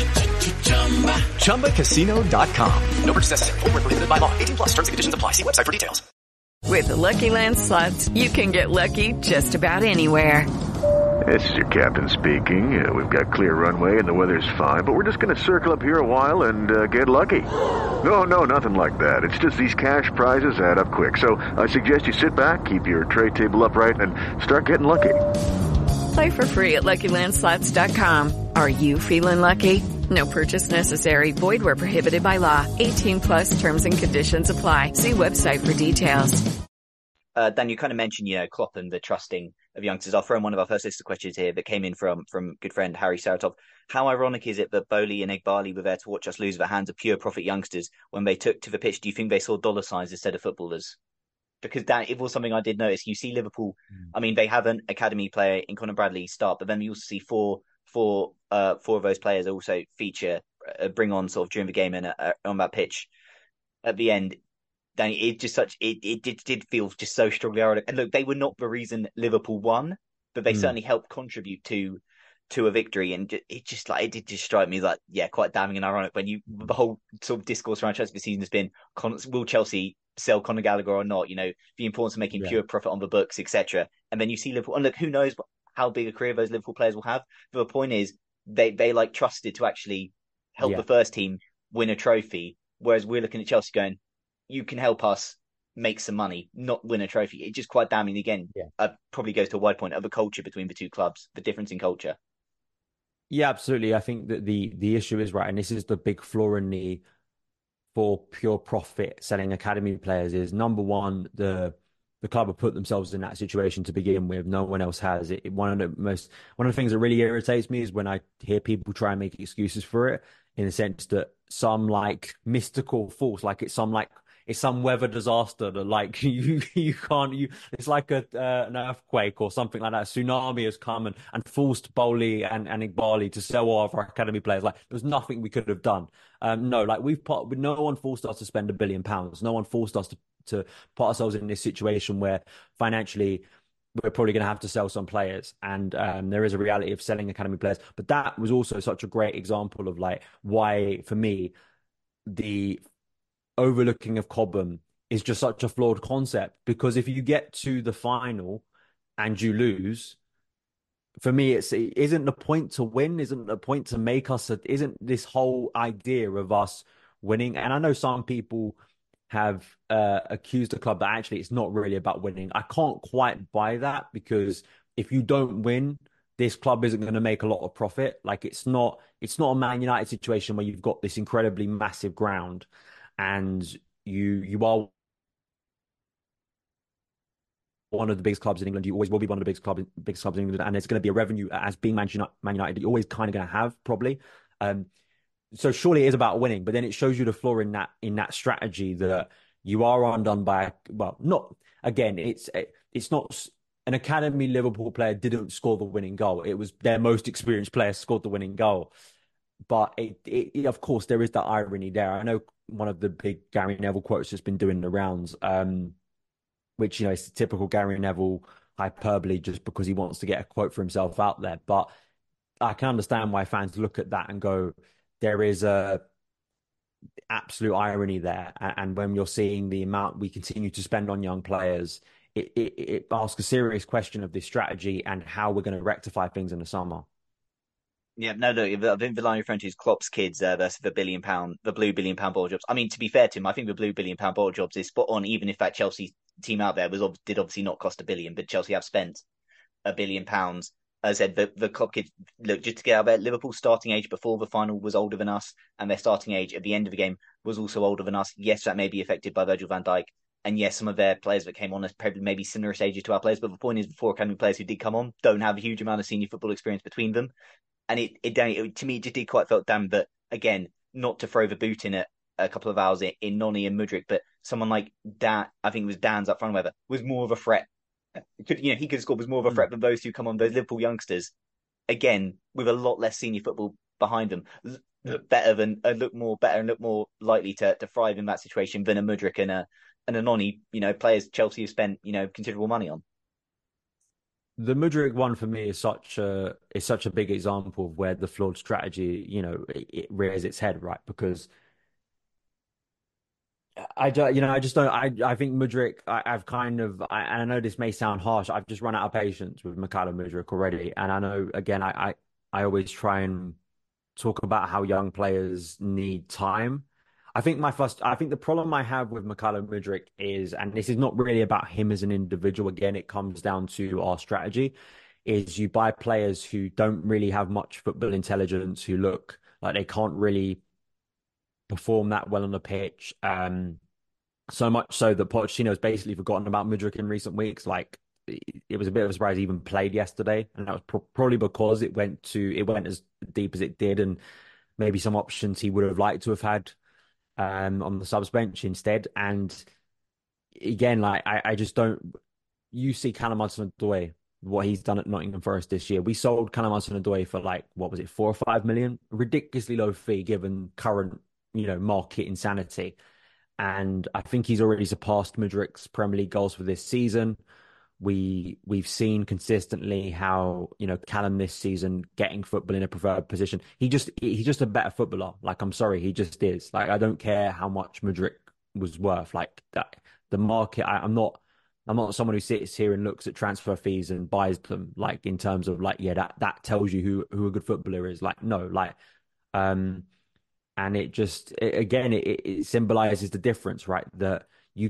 ChumbaCasino.com. No purchase necessary. Void where prohibited by law. 18+ terms and conditions apply. See website for details. With the Lucky Land Slots, you can get lucky just about anywhere. This is your captain speaking. We've got clear runway and the weather's fine, but we're just going to circle up here a while and get lucky. No, nothing like that. It's just these cash prizes add up quick. So I suggest you sit back, keep your tray table upright, and start getting lucky. Play for free at LuckyLandSlots.com. Are you feeling lucky? No purchase necessary. Void where prohibited by law. 18+ terms and conditions apply. See website for details. Dan, you kind of mentioned, you know, Klopp and the trusting of youngsters. I'll throw in one of our first list of questions here that came in from good friend Harry Saratov. How ironic is it that Bowley and Eghbali were there to watch us lose at the hands of pure profit youngsters when they took to the pitch? Do you think they saw dollar signs instead of footballers? Because Dan, it was something I did notice. You see Liverpool, I mean, they have an academy player in Conor Bradley start, but then you also see four of those players also feature, bring on sort of during the game and on that pitch at the end. Then it did feel just so strongly ironic. And look, they were not the reason Liverpool won, but they certainly helped contribute to a victory. And it did just strike me like, yeah, quite damning and ironic when the whole sort of discourse around Chelsea this season has been, will Chelsea sell Conor Gallagher or not? You know, the importance of making pure profit on the books, etc. And then you see Liverpool, and look, who knows how big a career those Liverpool players will have. But the point is, they like trusted to actually help the first team win a trophy, whereas we're looking at Chelsea going, you can help us make some money, not win a trophy. It's just quite damning again. Probably goes to a wide point of the culture between the two clubs, the difference in culture. Yeah, absolutely. I think that the issue is right, and this is the big flaw in the for pure profit selling academy players is, number one, the club have put themselves in that situation to begin with. No one else has. One of the things that really irritates me is when I hear people try and make excuses for it, in the sense that some like mystical force, like it's some weather disaster that like it's like an earthquake or something like that. A tsunami has come and forced Bowley and Eghbali to sell all of our academy players. Like there was nothing we could have done. No, like no one forced us to spend £1 billion. No one forced us to put ourselves in this situation where financially we're probably going to have to sell some players, and there is a reality of selling academy players. But that was also such a great example of like why, for me, the overlooking of Cobham is just such a flawed concept. Because if you get to the final and you lose, for me, it isn't the point to win, isn't the point to make us, isn't this whole idea of us winning. And I know some people have accused the club that actually it's not really about winning. I can't quite buy that, because if you don't win, this club isn't going to make a lot of profit. Like it's not a Man United situation where you've got this incredibly massive ground and you are one of the biggest clubs in England. You always will be one of the biggest clubs in England, and there's going to be a revenue as being Man United that you're always kind of going to have probably. So surely it is about winning, but then it shows you the flaw in that strategy that you are undone by. Well, not again. It's not an academy Liverpool player didn't score the winning goal. It was their most experienced player scored the winning goal. But it of course there is that irony there. I know one of the big Gary Neville quotes has been doing the rounds. Which, you know, is typical Gary Neville hyperbole just because he wants to get a quote for himself out there. But I can understand why fans look at that and go, there is a absolute irony there. And when you're seeing the amount we continue to spend on young players, it asks a serious question of this strategy and how we're going to rectify things in the summer. Yeah, no, look, I think the line you're referring to is Klopp's kids versus the blue £1 billion ball jobs. I mean, to be fair to him, I think the blue £1 billion ball jobs is spot on, even if that Chelsea team out there did obviously not cost £1 billion, but Chelsea have spent £1 billion. As I said, the Klopp kids, look, just to get out there, Liverpool's starting age before the final was older than us, and their starting age at the end of the game was also older than us. Yes, that may be affected by Virgil van Dijk, and yes, some of their players that came on as probably maybe similar stages to our players, but the point is, the 4 academy players who did come on don't have a huge amount of senior football experience between them. And to me, it just did quite felt damn that, again, not to throw the boot in at a couple of hours in Noni and Mudryk, but someone like Dan, I think it was Dan's up front, whether was more of a threat. He could have scored, was more of a threat than those who come on, those Liverpool youngsters, again, with a lot less senior football behind them, look better and look more likely to thrive in that situation than a Mudryk and a Noni, you know, players Chelsea have spent, you know, considerable money on. The Mudryk one for me is such a big example of where the flawed strategy, you know, it rears its head, right? Because I think Mudryk, I know this may sound harsh. I've just run out of patience with Mykhailo Mudryk already. And I know, again, I always try and talk about how young players need time. I think the problem I have with Mykhailo Mudryk is, and this is not really about him as an individual, again, it comes down to our strategy, is you buy players who don't really have much football intelligence, who look like they can't really perform that well on the pitch. So much so that Pochettino has basically forgotten about Mudryk in recent weeks. Like, it was a bit of a surprise he even played yesterday, and that was probably because it went as deep as it did, and maybe some options he would have liked to have had on the subs bench instead. And again, like I just don't. You see Callum Hudson-Odoi, what he's done at Nottingham Forest this year. We sold Callum Hudson-Odoi for like, what was it, 4 or 5 million? Ridiculously low fee given current, you know, market insanity. And I think he's already surpassed Mudryk's Premier League goals for this season. We've seen consistently how, you know, Callum this season getting football in a preferred position. He's just a better footballer. Like, I'm sorry, he just is. Like, I don't care how much Mudryk was worth. Like, that the market. I'm not someone who sits here and looks at transfer fees and buys them. Like, in terms of like, yeah, that tells you who a good footballer is. Like, no, like, and it just it symbolizes the difference, right? That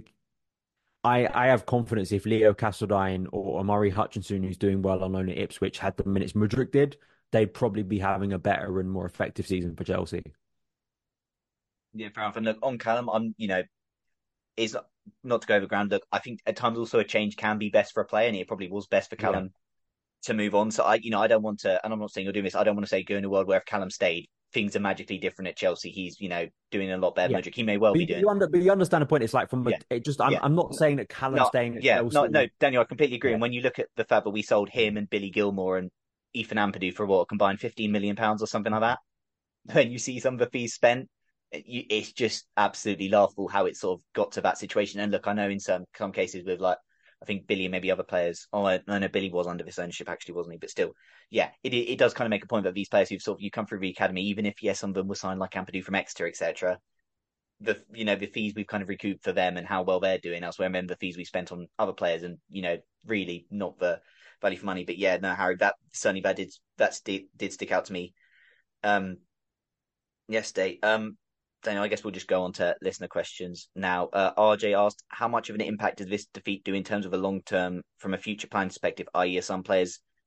I have confidence if Leo Castledine or Omari Hutchinson, who's doing well on loan at Ipswich, had the minutes Mudryk did, they'd probably be having a better and more effective season for Chelsea. Yeah, fair enough. And look, on Callum, is not to go over ground. Look, I think at times also a change can be best for a player, and it probably was best for Callum to move on. So I don't want to, and I'm not saying you're doing this, I don't want to say go in a world where if Callum stayed, things are magically different at Chelsea. He's, doing a lot better. Mudryk, he may well be doing. But you understand the point. It's like I'm not saying that Callum staying at Chelsea. No, Daniel, I completely agree. And when you look at the fact that we sold him and Billy Gilmore and Ethan Ampadu for what, combined £15 million or something like that, when you see some of the fees spent, it's just absolutely laughable how it sort of got to that situation. And look, I know in some cases with like, I think Billy and maybe other players. Oh, I know Billy was under this ownership, actually, wasn't he? But still, yeah, it does kind of make a point that these players who've you come through the academy, even if some of them were signed like Ampadu from Exeter, etc. The fees we've kind of recouped for them and how well they're doing elsewhere. Remember the fees we spent on other players, and really not the value for money. But yeah, no, Harry, that certainly did stick out to me yesterday. Daniel, I guess we'll just go on to listener questions now. RJ asked, how much of an impact does this defeat do in terms of a long-term, from a future plan perspective, i.e. some players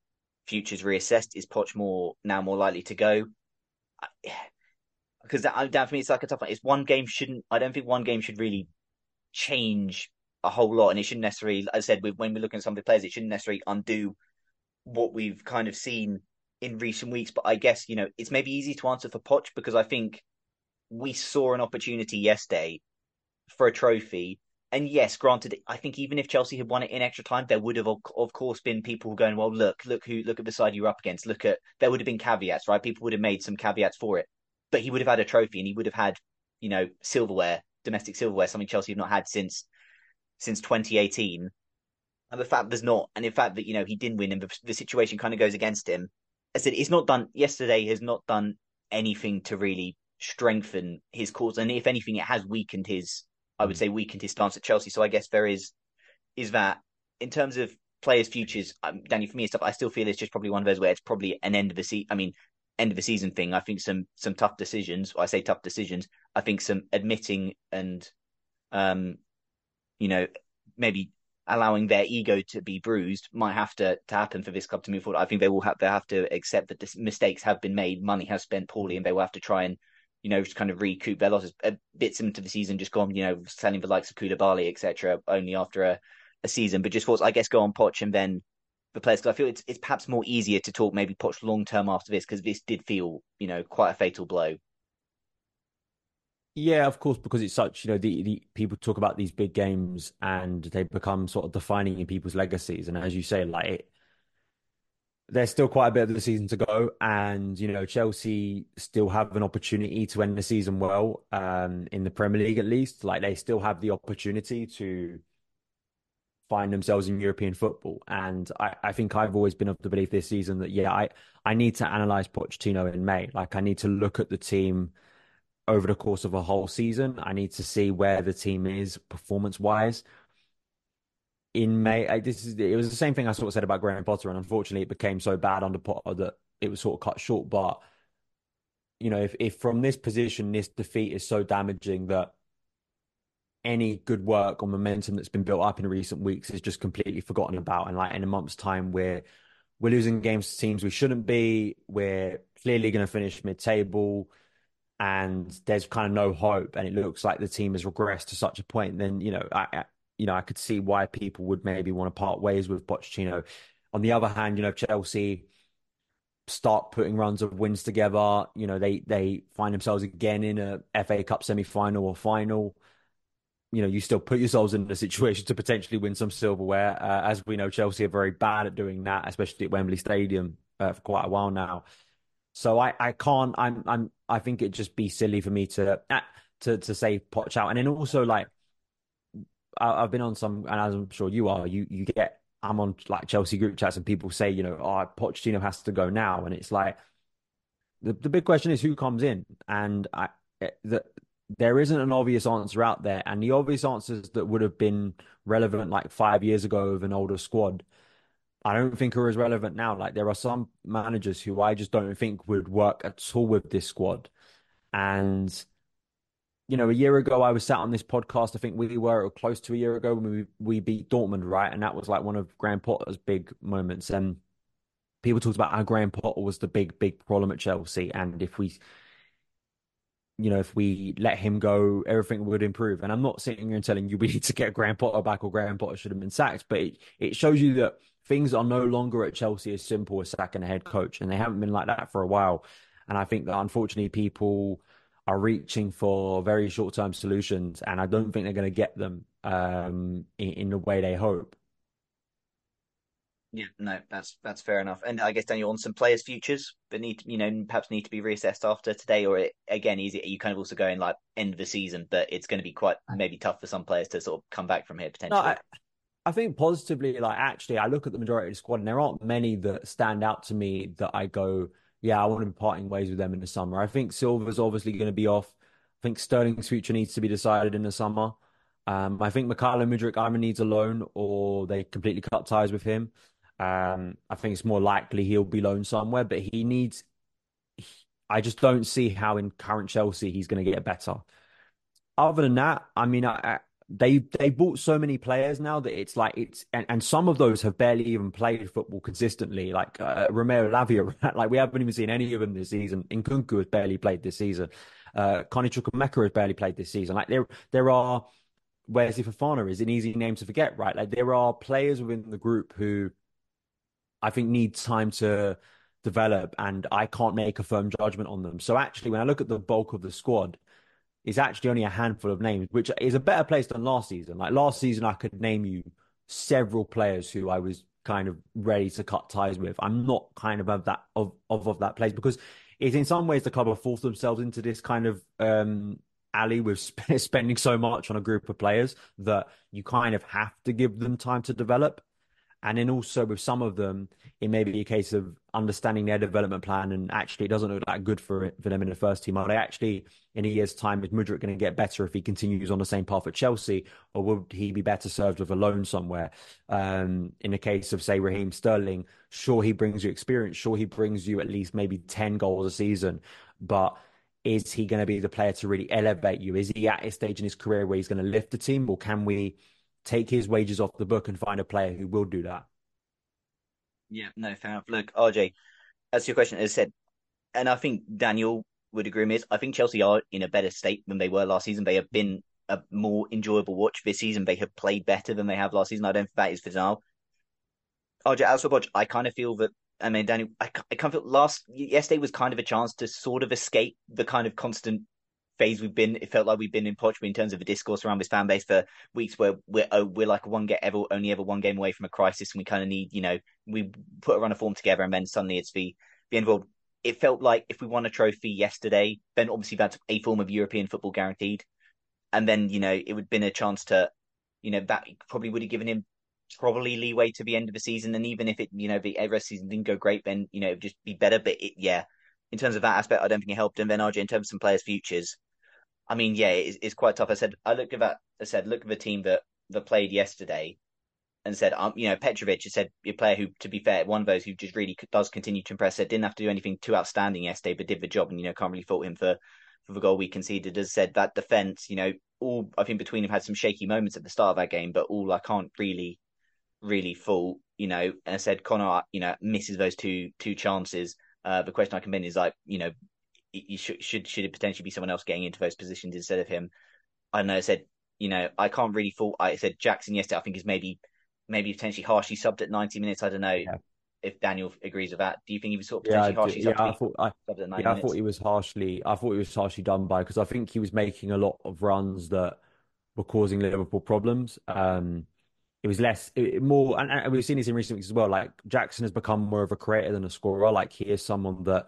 futures reassessed? Is Poch more likely to go? Because that for me, it's like a tough one. It's one game shouldn't. I don't think one game should really change a whole lot, and it shouldn't necessarily, as I said, when we're looking at some of the players, it shouldn't necessarily undo what we've kind of seen in recent weeks. But I guess it's maybe easy to answer for Poch because I think we saw an opportunity yesterday for a trophy. And yes, granted, I think even if Chelsea had won it in extra time, there would have, of course, been people going, well, look at the side you're up against. There would have been caveats, right? People would have made some caveats for it. But he would have had a trophy and he would have had, silverware, domestic silverware, something Chelsea have not had since 2018. And the fact there's not, and in fact that, he didn't win and the situation kind of goes against him. I said, yesterday has not done anything to really strengthen his cause. And if anything, it has weakened his stance at Chelsea. So I guess there is that. In terms of players' futures, Danny, for me, I still feel it's just probably one of those where it's probably an end of the season thing. I think some tough decisions. I say tough decisions. I think some admitting and, maybe allowing their ego to be bruised might have to happen for this club to move forward. I think they have to accept that mistakes have been made, money has spent poorly, and they will have to try and just kind of recoup their losses. A bit into the season, just gone, selling the likes of Koulibaly, etc., only after a season. But just thoughts, I guess, go on Poch and then the players. Because I feel it's perhaps more easier to talk maybe Poch long term after this, because this did feel, quite a fatal blow. Yeah, of course, because it's such, the people talk about these big games and they become sort of defining in people's legacies. And as you say, there's still quite a bit of the season to go, and Chelsea still have an opportunity to end the season well, in the Premier League at least. They still have the opportunity to find themselves in European football, and I think I've always been of the belief this season that I need to analyze Pochettino in May. I need to look at the team over the course of a whole season. I need to see where the team is performance wise. In May, it was the same thing I sort of said about Graham Potter, and unfortunately it became so bad under Potter that it was sort of cut short. But if from this position, this defeat is so damaging that any good work or momentum that's been built up in recent weeks is just completely forgotten about, and in a month's time we're losing games to teams we shouldn't be, we're clearly going to finish mid-table, and there's kind of no hope, and it looks like the team has regressed to such a point, then I could see why people would maybe want to part ways with Pochettino. On the other hand, Chelsea start putting runs of wins together. They find themselves again in a FA Cup semi-final or final. You still put yourselves in a situation to potentially win some silverware. As we know, Chelsea are very bad at doing that, especially at Wembley Stadium for quite a while now. So I think it'd just be silly for me to say Poch out. And then also I've been on some, and as I'm sure you are, I'm on Chelsea group chats and people say, Pochettino has to go now. And it's the big question is who comes in, and there isn't an obvious answer out there. And the obvious answers that would have been relevant 5 years ago with an older squad, I don't think are as relevant now. There are some managers who I just don't think would work at all with this squad. And, a year ago, I was sat on this podcast. I think we were close to a year ago when we beat Dortmund, right? And that was one of Graham Potter's big moments. And people talked about how Graham Potter was the big problem at Chelsea. And if we let him go, everything would improve. And I'm not sitting here and telling you we need to get Graham Potter back or Graham Potter should have been sacked, but it shows you that things are no longer at Chelsea as simple as sacking a head coach, and they haven't been like that for a while. And I think that unfortunately people are reaching for very short-term solutions, and I don't think they're going to get them in the way they hope. Yeah, no, that's fair enough. And I guess, Daniel, on some players' futures that perhaps need to be reassessed after today, or again, are you kind of also going end of the season, but it's going to be quite maybe tough for some players to sort of come back from here potentially? No, I think positively, actually, I look at the majority of the squad and there aren't many that stand out to me that I go, yeah, I want to be parting ways with them in the summer. I think Silva's obviously going to be off. I think Sterling's future needs to be decided in the summer. I think Mykhailo Mudryk either needs a loan or they completely cut ties with him. I think it's more likely he'll be loaned somewhere, but I just don't see how in current Chelsea he's going to get better. Other than that, I mean, they bought so many players now that it's like and some of those have barely even played football consistently. Like Romeo Lavia, like we haven't even seen any of them this season. Nkunku has barely played this season. Connie Chukwuemeka has barely played this season. Like there are, Wesley Fofana is an easy name to forget, right? Like there are players within the group who I think need time to develop, and I can't make a firm judgment on them. So actually, when I look at the bulk of the squad, it's actually only a handful of names, which is a better place than last season. Like last season, I could name you several players who I was kind of ready to cut ties with. I'm not kind of of that place because it's in some ways the club have forced themselves into this kind of alley with spending so much on a group of players that you kind of have to give them time to develop. And then also with some of them, it may be a case of understanding their development plan, and actually it doesn't look that good for them in the first team. Are they actually, in a year's time, is Mudryk going to get better if he continues on the same path at Chelsea, or would he be better served with a loan somewhere? In the case of, say, Raheem Sterling, sure, he brings you experience, sure, he brings you at least maybe 10 goals a season, but is he going to be the player to really elevate you? Is he at a stage in his career where he's going to lift the team, or can we take his wages off the book and find a player who will do that? Yeah, no, fair enough. Look, RJ, as your question has said, and I think Daniel would agree with me, I think Chelsea are in a better state than they were last season. They have been a more enjoyable watch this season. They have played better than they have last season. I don't think that is for now. RJ, as for Bodge, I kind of feel that, I mean, Daniel, I kind of feel yesterday was kind of a chance to sort of escape the kind of constant phase it felt like we've been in Poch in terms of a discourse around this fan base for weeks where we're like only ever one game away from a crisis, and we kind of need, we put a run of form together and then suddenly it's the end of the world. It felt like if we won a trophy yesterday, then obviously that's a form of European football guaranteed, and then it would have been a chance to, that probably would have given him probably leeway to the end of the season, and even if it the rest of the season didn't go great, then it would just be better. But in terms of that aspect, I don't think it helped. And then RJ, in terms of some players' futures, I mean, it's quite tough. Look at the team that played yesterday, and said, Petrovic has said a player who, to be fair, one of those who just really does continue to impress. Said didn't have to do anything too outstanding yesterday, but did the job, and can't really fault him for the goal we conceded. As said, that defense, all I think between them had some shaky moments at the start of that game, but all I can't really fault. And I said Connor, misses those two chances. The question I can make is like, should it potentially be someone else getting into those positions instead of him? I don't know. I said, I can't really fault. I said Jackson yesterday, I think is maybe potentially harshly subbed at 90 minutes. I don't know if Daniel agrees with that. Do you think he was sort of potentially harshly subbed? Subbed at 90 minutes? I thought he was harshly done by, because I think he was making a lot of runs that were causing Liverpool problems. It was more, and we've seen this in recent weeks as well. Like Jackson has become more of a creator than a scorer. Like he is someone that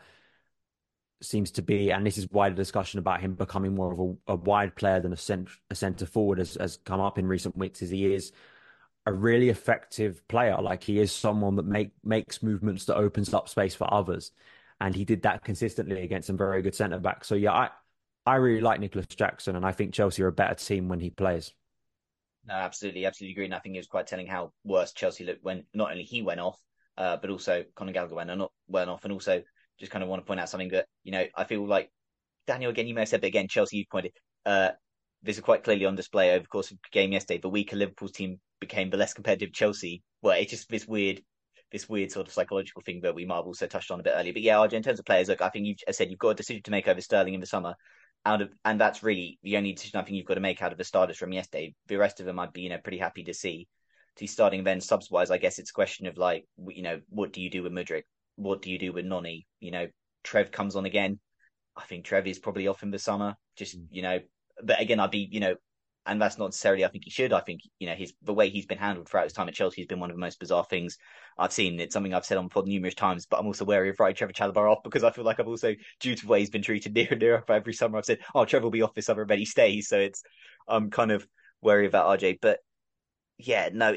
seems to be, and this is why the discussion about him becoming more of a wide player than a centre forward has come up in recent weeks, is he is a really effective player. Like he is someone that makes movements that opens up space for others, and he did that consistently against some very good centre backs. So yeah, I really like Nicholas Jackson, and I think Chelsea are a better team when he plays. No, absolutely agree. And I think it was quite telling how worse Chelsea looked when not only he went off, but also Conor Gallagher went off, and also just kind of want to point out something that, I feel like, Daniel, again, you may have said, but again, Chelsea, you've pointed, this is quite clearly on display over the course of the game yesterday. The weaker Liverpool's team became the less competitive Chelsea. Well, it's just this weird sort of psychological thing that we might have also touched on a bit earlier. But yeah, RJ, in terms of players, look, I think you've got a decision to make over Sterling in the summer. And that's really the only decision I think you've got to make out of the starters from yesterday. The rest of them I'd be, pretty happy to see starting. Then subs wise, I guess it's a question of like, what do you do with Mudryk? What do you do with Noni? Trev comes on again. I think Trev is probably off in the summer. Just, but again, I'd be, and that's not necessarily, I think he should. I think, the way he's been handled throughout his time at Chelsea has been one of the most bizarre things I've seen. It's something I've said on the pod numerous times, but I'm also wary of writing Trevor Chalobah off, because I feel like I've also, due to the way he's been treated near and near every summer, I've said, Trevor will be off this summer, but he stays. So I'm kind of wary of that, RJ. But yeah, no,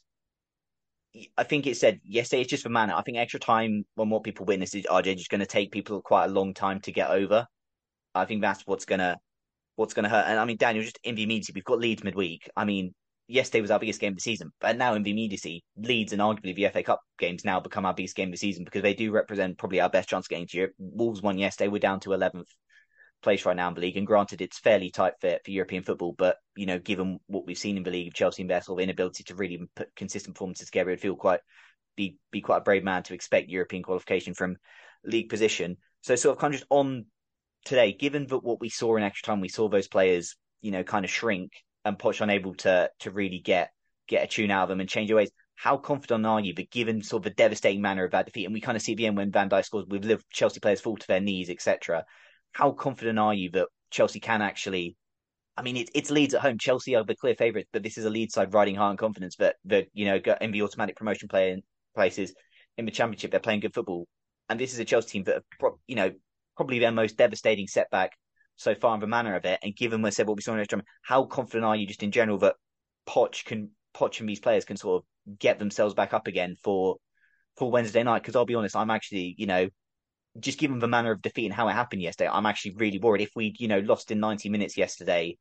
I think it said yesterday, it's just for manner. I think extra time on what people witness is RJ just going to take people quite a long time to get over. I think that's what's going to hurt. And I mean, Daniel, just in the immediacy, we've got Leeds midweek. I mean, yesterday was our biggest game of the season, but now in the immediacy, Leeds and arguably the FA Cup games now become our biggest game of the season, because they do represent probably our best chance of getting to Europe. Wolves won yesterday. We're down to 11th. place right now in the league. And granted, it's fairly tight for European football, but given what we've seen in the league, Chelsea and their sort of inability to really put consistent performances together, it'd feel be quite a brave man to expect European qualification from league position. So sort of kind of just on today, given that what we saw in extra time, we saw those players, kind of shrink and Poch unable to really get a tune out of them and change their ways. How confident are you that given sort of the devastating manner of that defeat, and we kind of see at the end when Van Dijk scores, we've lived Chelsea players fall to their knees, etc. How confident are you that Chelsea can actually? I mean, it's Leeds at home. Chelsea are the clear favourites, but this is a Leeds side riding high on confidence that in the automatic promotion places in the Championship, they're playing good football, and this is a Chelsea team that are, probably their most devastating setback so far in the manner of it. And given what we saw in extra time, how confident are you just in general that Poch and these players can sort of get themselves back up again for Wednesday night? Because I'll be honest, I'm actually, just given the manner of defeat and how it happened yesterday, I'm actually really worried. If we, lost in 90 minutes yesterday,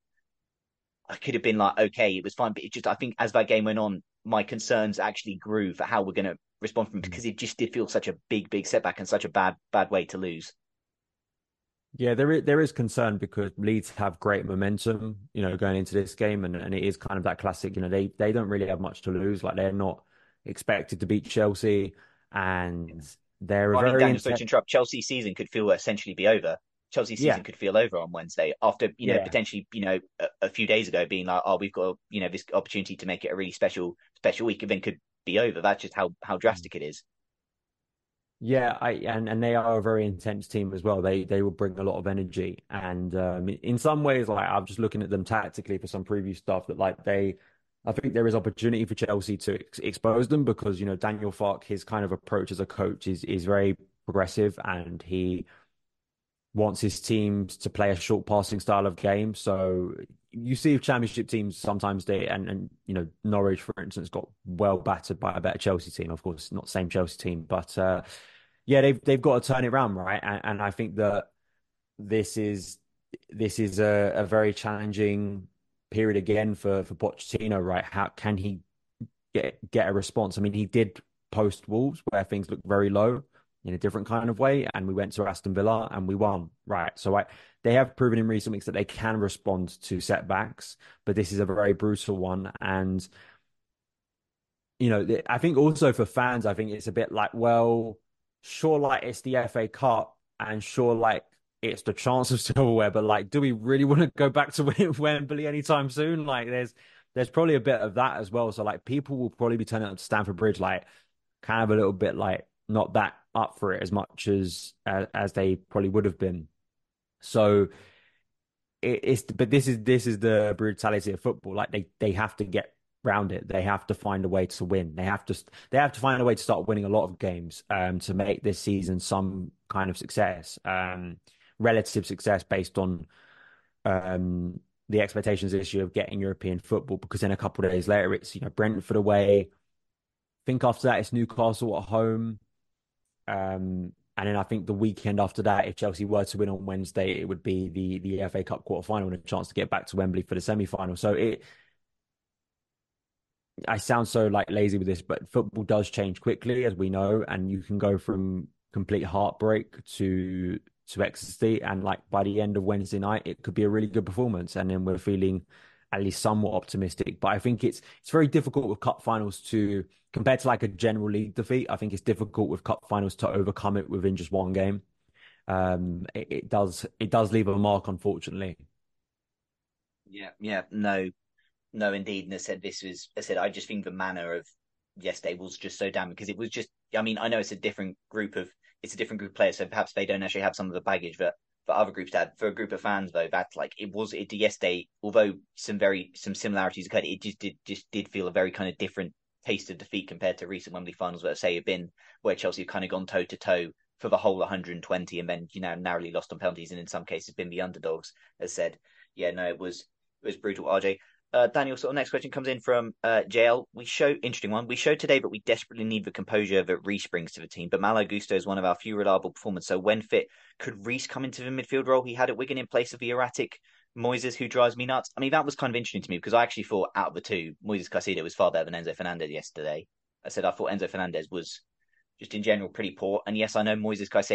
I could have been like, okay, it was fine. But it just, I think as that game went on, my concerns actually grew for how we're going to respond from it, because it just did feel such a big setback and such a bad way to lose. Yeah, there is concern because Leeds have great momentum, going into this game, and it is kind of that classic, they don't really have much to lose. Like, they're not expected to beat Chelsea, and they're Daniel, sorry to interrupt. Chelsea's season could feel essentially be over. Chelsea's season could feel over on Wednesday after, potentially, a few days ago being like, oh, we've got, this opportunity to make it a really special week, and then could be over. That's just how drastic it is. Yeah, and they are a very intense team as well. They will bring a lot of energy, and in some ways, like, I'm just looking at them tactically for some preview stuff that I think there is opportunity for Chelsea to expose them, because Daniel Farke, his kind of approach as a coach is very progressive, and he wants his teams to play a short passing style of game. So you see Championship teams sometimes Norwich, for instance, got well battered by a better Chelsea team. Of course, not the same Chelsea team, but they've got to turn it around, right? And I think that this is a very challenging period again for Pochettino, right? How can he get a response? I mean, he did post Wolves where things looked very low in a different kind of way, and we went to Aston Villa and we won, right? So they have proven in recent weeks that they can respond to setbacks, but this is a very brutal one. And I think also for fans, I think it's a bit like, well, sure, like, it's the FA Cup, and sure, like, it's the chance of silverware, but like, do we really want to go back to Wembley anytime soon? Like, there's probably a bit of that as well. So like, people will probably be turning up to Stamford Bridge like kind of a little bit like not that up for it as much as they probably would have been. So but this is the brutality of football. Like, they have to get round it. They have to find a way to win. They have to find a way to start winning a lot of games to make this season some kind of success, relative success based on the expectations this year of getting European football. Because then a couple of days later, it's Brentford away. I think after that it's Newcastle at home. And then I think the weekend after that, if Chelsea were to win on Wednesday, it would be the FA Cup quarter-final and a chance to get back to Wembley for the semi-final. So I sound so like lazy with this, but football does change quickly, as we know, and you can go from complete heartbreak to ecstasy, and like by the end of Wednesday night, it could be a really good performance, and then we're feeling at least somewhat optimistic. But I think it's very difficult with cup finals to, compared to like a general league defeat, I think it's difficult with cup finals to overcome it within just one game. It does leave a mark, unfortunately. Yeah, no, indeed. And I just think the manner of yesterday was just so damning, because it was just, I mean, I know it's a different group of players, so perhaps they don't actually have some of the baggage that other groups had. For a group of fans, though, that like it yesterday, although some similarities occurred, it just did feel a very kind of different taste of defeat compared to recent Wembley finals, where Chelsea have kind of gone toe to toe for the whole 120, and then narrowly lost on penalties, and in some cases been the underdogs. As said, it was brutal. RJ. Daniel, sort of next question comes in from JL. Interesting one. We showed today that we desperately need the composure that Reece brings to the team, but Malo Gusto is one of our few reliable performers. So when fit, could Reece come into the midfield role he had at Wigan in place of the erratic Moises, who drives me nuts? I mean, that was kind of interesting to me, because I actually thought out of the two, Moises Caicedo was far better than Enzo Fernandez yesterday. I thought Enzo Fernandez was just in general pretty poor. And yes, I know Moises Caicedo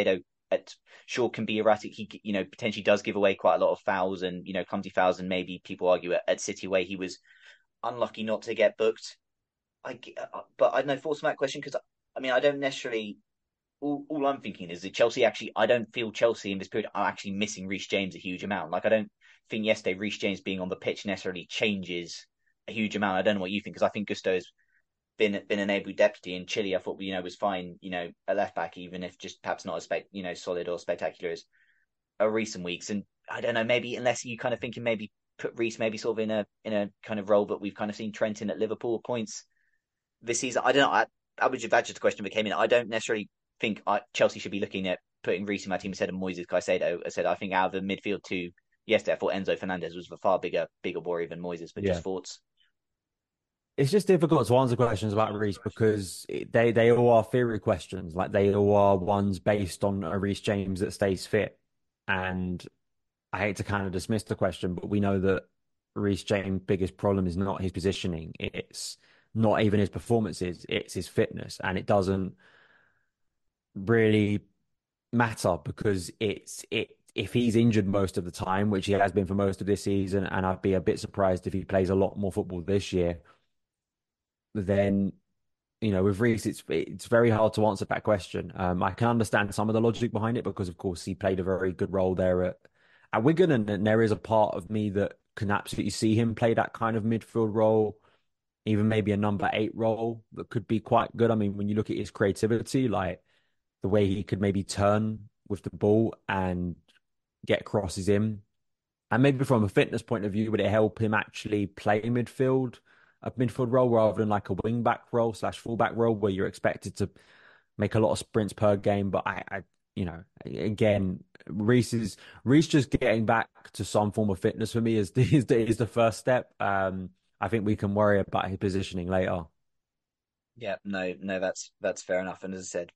sure can be erratic. He, potentially does give away quite a lot of fouls and, clumsy fouls, and maybe people argue at City away he was unlucky not to get booked. But I don't know, thoughts on that question, because I don't necessarily. All I'm thinking is that Chelsea I don't feel Chelsea in this period are actually missing Reece James a huge amount. Like, I don't think yesterday Reece James being on the pitch necessarily changes a huge amount. I don't know what you think, because I think Gusto's been an able deputy in Chile. I thought, was fine, a left back, even if just perhaps not as solid or spectacular as recent weeks. And I don't know, maybe unless you kind of thinking maybe put Reece maybe sort of in a kind of role that we've kind of seen Trent in at Liverpool at points this season. I don't know. That's just a question that came in. I don't necessarily think Chelsea should be looking at putting Reece in my team instead of Moises Caicedo. I think out of the midfield two yesterday, I thought Enzo Fernandez was a far bigger bore than Moises. But just thoughts. It's just difficult to answer questions about Reece because they all are theory questions. Like, they all are ones based on a Reece James that stays fit. And I hate to kind of dismiss the question, but we know that Reece James' biggest problem is not his positioning. It's not even his performances. It's his fitness. And it doesn't really matter because if he's injured most of the time, which he has been for most of this season, and I'd be a bit surprised if he plays a lot more football this year, then, with Reece, it's very hard to answer that question. I can understand some of the logic behind it because, of course, he played a very good role there at Wigan, and there is a part of me that can absolutely see him play that kind of midfield role, even maybe a number 8 role that could be quite good. I mean, when you look at his creativity, like the way he could maybe turn with the ball and get crosses in, and maybe from a fitness point of view, would it help him actually play a midfield role rather than like a wing back role / fullback role where you're expected to make a lot of sprints per game? But again, Reece just getting back to some form of fitness for me is the first step. I think we can worry about his positioning later. Yeah, no, that's fair enough. And as I said,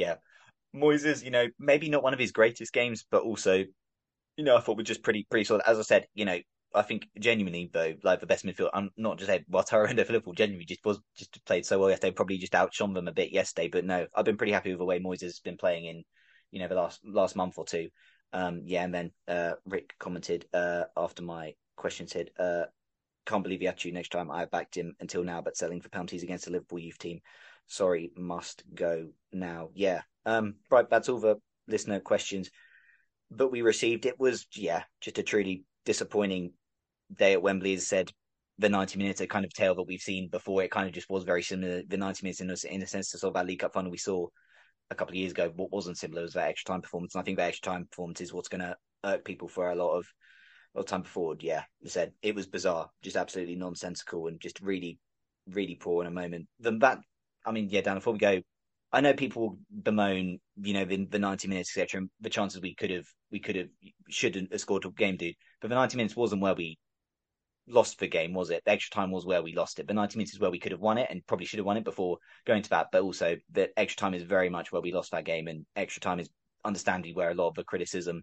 Moises, maybe not one of his greatest games, but also, I thought we're just pretty solid. As I said, I think genuinely though, like the best midfield, I'm not just saying Ouattara and Liverpool genuinely just played so well yesterday, probably just outshone them a bit yesterday. But no, I've been pretty happy with the way Moises has been playing in, the last month or two. And then Rick commented after my question, said, can't believe the attitude next time. I backed him until now, but selling for penalties against the Liverpool youth team. Sorry, must go now. Yeah. Right, that's all the listener questions that we received. It was, just a truly disappointing day at Wembley. As I said, the 90 minutes, a kind of tale that we've seen before. It kind of just was very similar. The 90 minutes in a sense to sort of that League Cup final we saw a couple of years ago. What wasn't similar was that extra time performance. And I think that extra time performance is what's going to irk people for a lot of time forward. Yeah, as I said, it was bizarre, just absolutely nonsensical and just really, really poor in a moment. Dan, before we go, I know people bemoan, the 90 minutes, etc., and the chances we shouldn't have scored a game, dude. But the 90 minutes wasn't where we lost the game, was it? The extra time was where we lost it. The 90 minutes is where we could have won it and probably should have won it before going to that. But also, the extra time is very much where we lost that game, and extra time is understandably where a lot of the criticism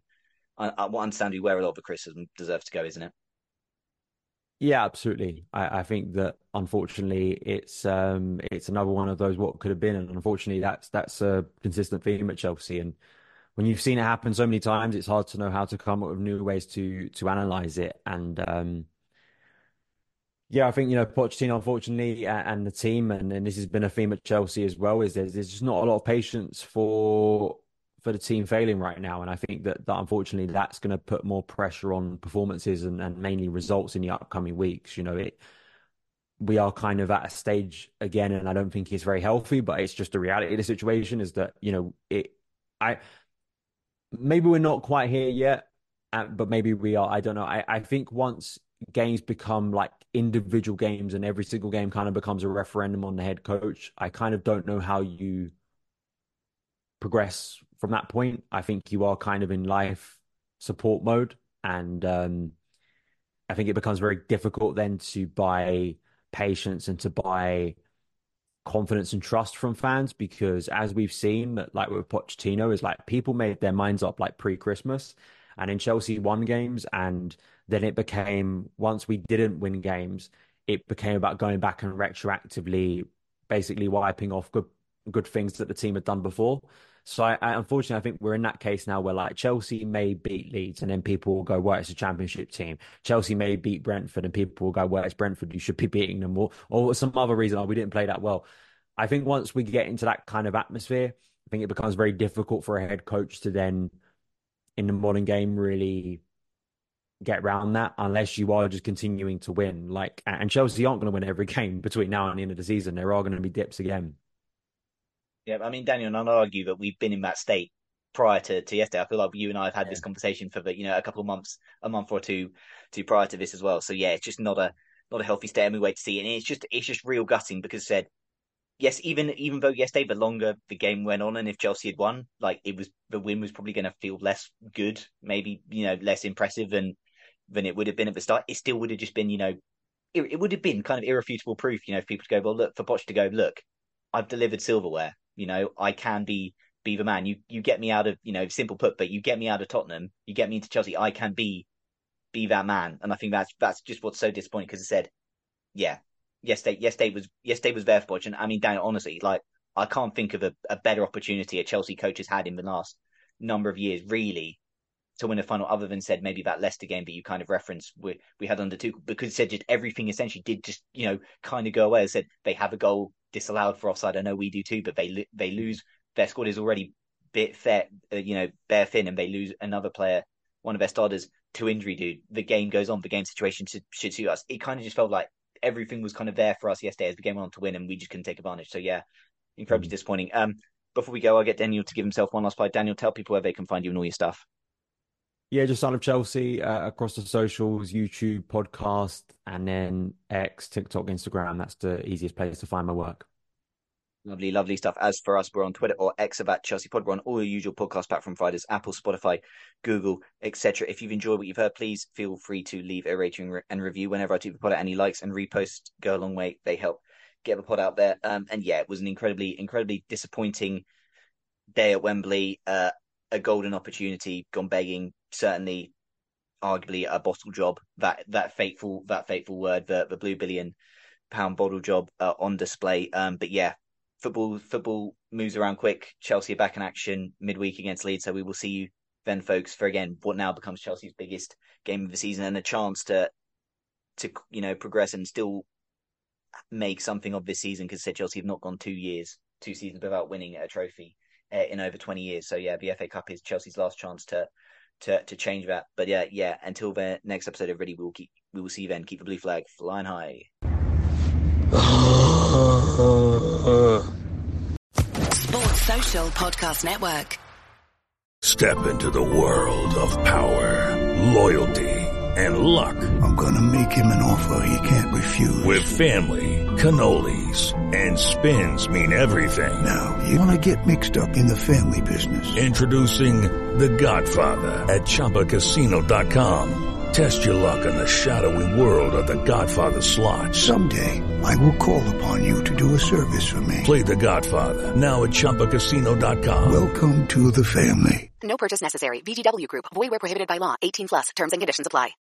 deserves to go, isn't it? Yeah, absolutely. I think that unfortunately it's another one of those what could have been, and unfortunately that's a consistent theme at Chelsea. And when you've seen it happen so many times, it's hard to know how to come up with new ways to analyze it. And I think Pochettino, unfortunately, and the team, and this has been a theme at Chelsea as well, is there's just not a lot of patience for the team failing right now. And I think that unfortunately that's going to put more pressure on performances and mainly results in the upcoming weeks. We are kind of at a stage again, and I don't think it's very healthy, but it's just the reality of the situation is that, maybe we're not quite here yet, but maybe we are. I don't know. I think once games become like individual games and every single game kind of becomes a referendum on the head coach, I kind of don't know how you progress from that point. I think you are kind of in life support mode, and I think it becomes very difficult then to buy patience and to buy confidence and trust from fans, because as we've seen, that like with Pochettino, is like people made their minds up like pre-Christmas, and in Chelsea won games, and then it became, once we didn't win games, it became about going back and retroactively basically wiping off good things that the team had done before. So unfortunately, I think we're in that case now where like Chelsea may beat Leeds and then people will go, well, it's a championship team. Chelsea may beat Brentford and people will go, well, it's Brentford, you should be beating them, or some other reason, oh, we didn't play that well. I think once we get into that kind of atmosphere, I think it becomes very difficult for a head coach to then, in the modern game, really get around that unless you are just continuing to win. Like, and Chelsea aren't going to win every game between now and the end of the season. There are going to be dips again. Yeah, I mean, Daniel, and I'll argue that we've been in that state prior to yesterday. I feel like you and I have had this conversation for a couple of months, a month or two prior to this as well. So yeah, it's just not a healthy state, and we wait to see. And it's just real gutting because yes, even though yesterday, the longer the game went on, and if Chelsea had won, like the win was probably going to feel less good, maybe less impressive than it would have been at the start. It still would have just been it would have been kind of irrefutable proof. If people to go, well, look, for Poch to go, look, I've delivered silverware. I can be the man. You get me out of simple put, but you get me out of Tottenham, you get me into Chelsea. I can be that man, and I think that's just what's so disappointing because it said, yeah. Yesterday was there for Poch. And I mean, Dan, honestly, like I can't think of a better opportunity a Chelsea coach has had in the last number of years, really, to win a final, other than said maybe that Leicester game that you kind of referenced we had under Tuchel, because it said just everything essentially did just kind of go away. It said they have a goal disallowed for offside. I know we do too, but they lose. Their squad is already bare thin, and they lose another player, one of their starters, to injury. Dude, the game goes on. The game situation should suit us. It kind of just felt like everything was kind of there for us yesterday as the game went on to win, and we just couldn't take advantage. So yeah, incredibly disappointing. Before we go, I'll get Daniel to give himself one last play. Daniel, tell people where they can find you and all your stuff. Yeah, just Son of Chelsea across the socials, YouTube, podcast, and then X, TikTok, Instagram. That's the easiest place to find my work. Lovely stuff. As for us, we're on Twitter or X about Chelsea Pod. We're on all your usual podcast platform providers, Apple, Spotify, Google, etc. If you've enjoyed what you've heard, please feel free to leave a rating and review. Whenever I do the pod, any likes and reposts go a long way. They help get the pod out there. And yeah, it was an incredibly disappointing day at Wembley. A golden opportunity gone begging. Certainly, arguably a bottle job. That fateful word, the blue £1 billion bottle job on display. But yeah. Football moves around quick. Chelsea are back in action midweek against Leeds, so we will see you then, folks, for again what now becomes Chelsea's biggest game of the season and a chance to progress and still make something of this season, because Chelsea have not gone 2 seasons without winning a trophy in over 20 years. So yeah, the FA Cup is Chelsea's last chance to change that. But yeah. Until the next episode, everybody, we will see you then. Keep the blue flag flying high. Sports Social Podcast Network. Step into the world of power, loyalty, and luck. I'm gonna make him an offer he can't refuse. With family, cannolis, and spins mean everything. Now, you wanna get mixed up in the family business. Introducing The Godfather at ChumbaCasino.com. Test your luck in the shadowy world of The Godfather slot. Someday, I will call upon you to do a service for me. Play The Godfather, now at ChumbaCasino.com. Welcome to the family. No purchase necessary. VGW Group. Void where prohibited by law. 18+. Terms and conditions apply.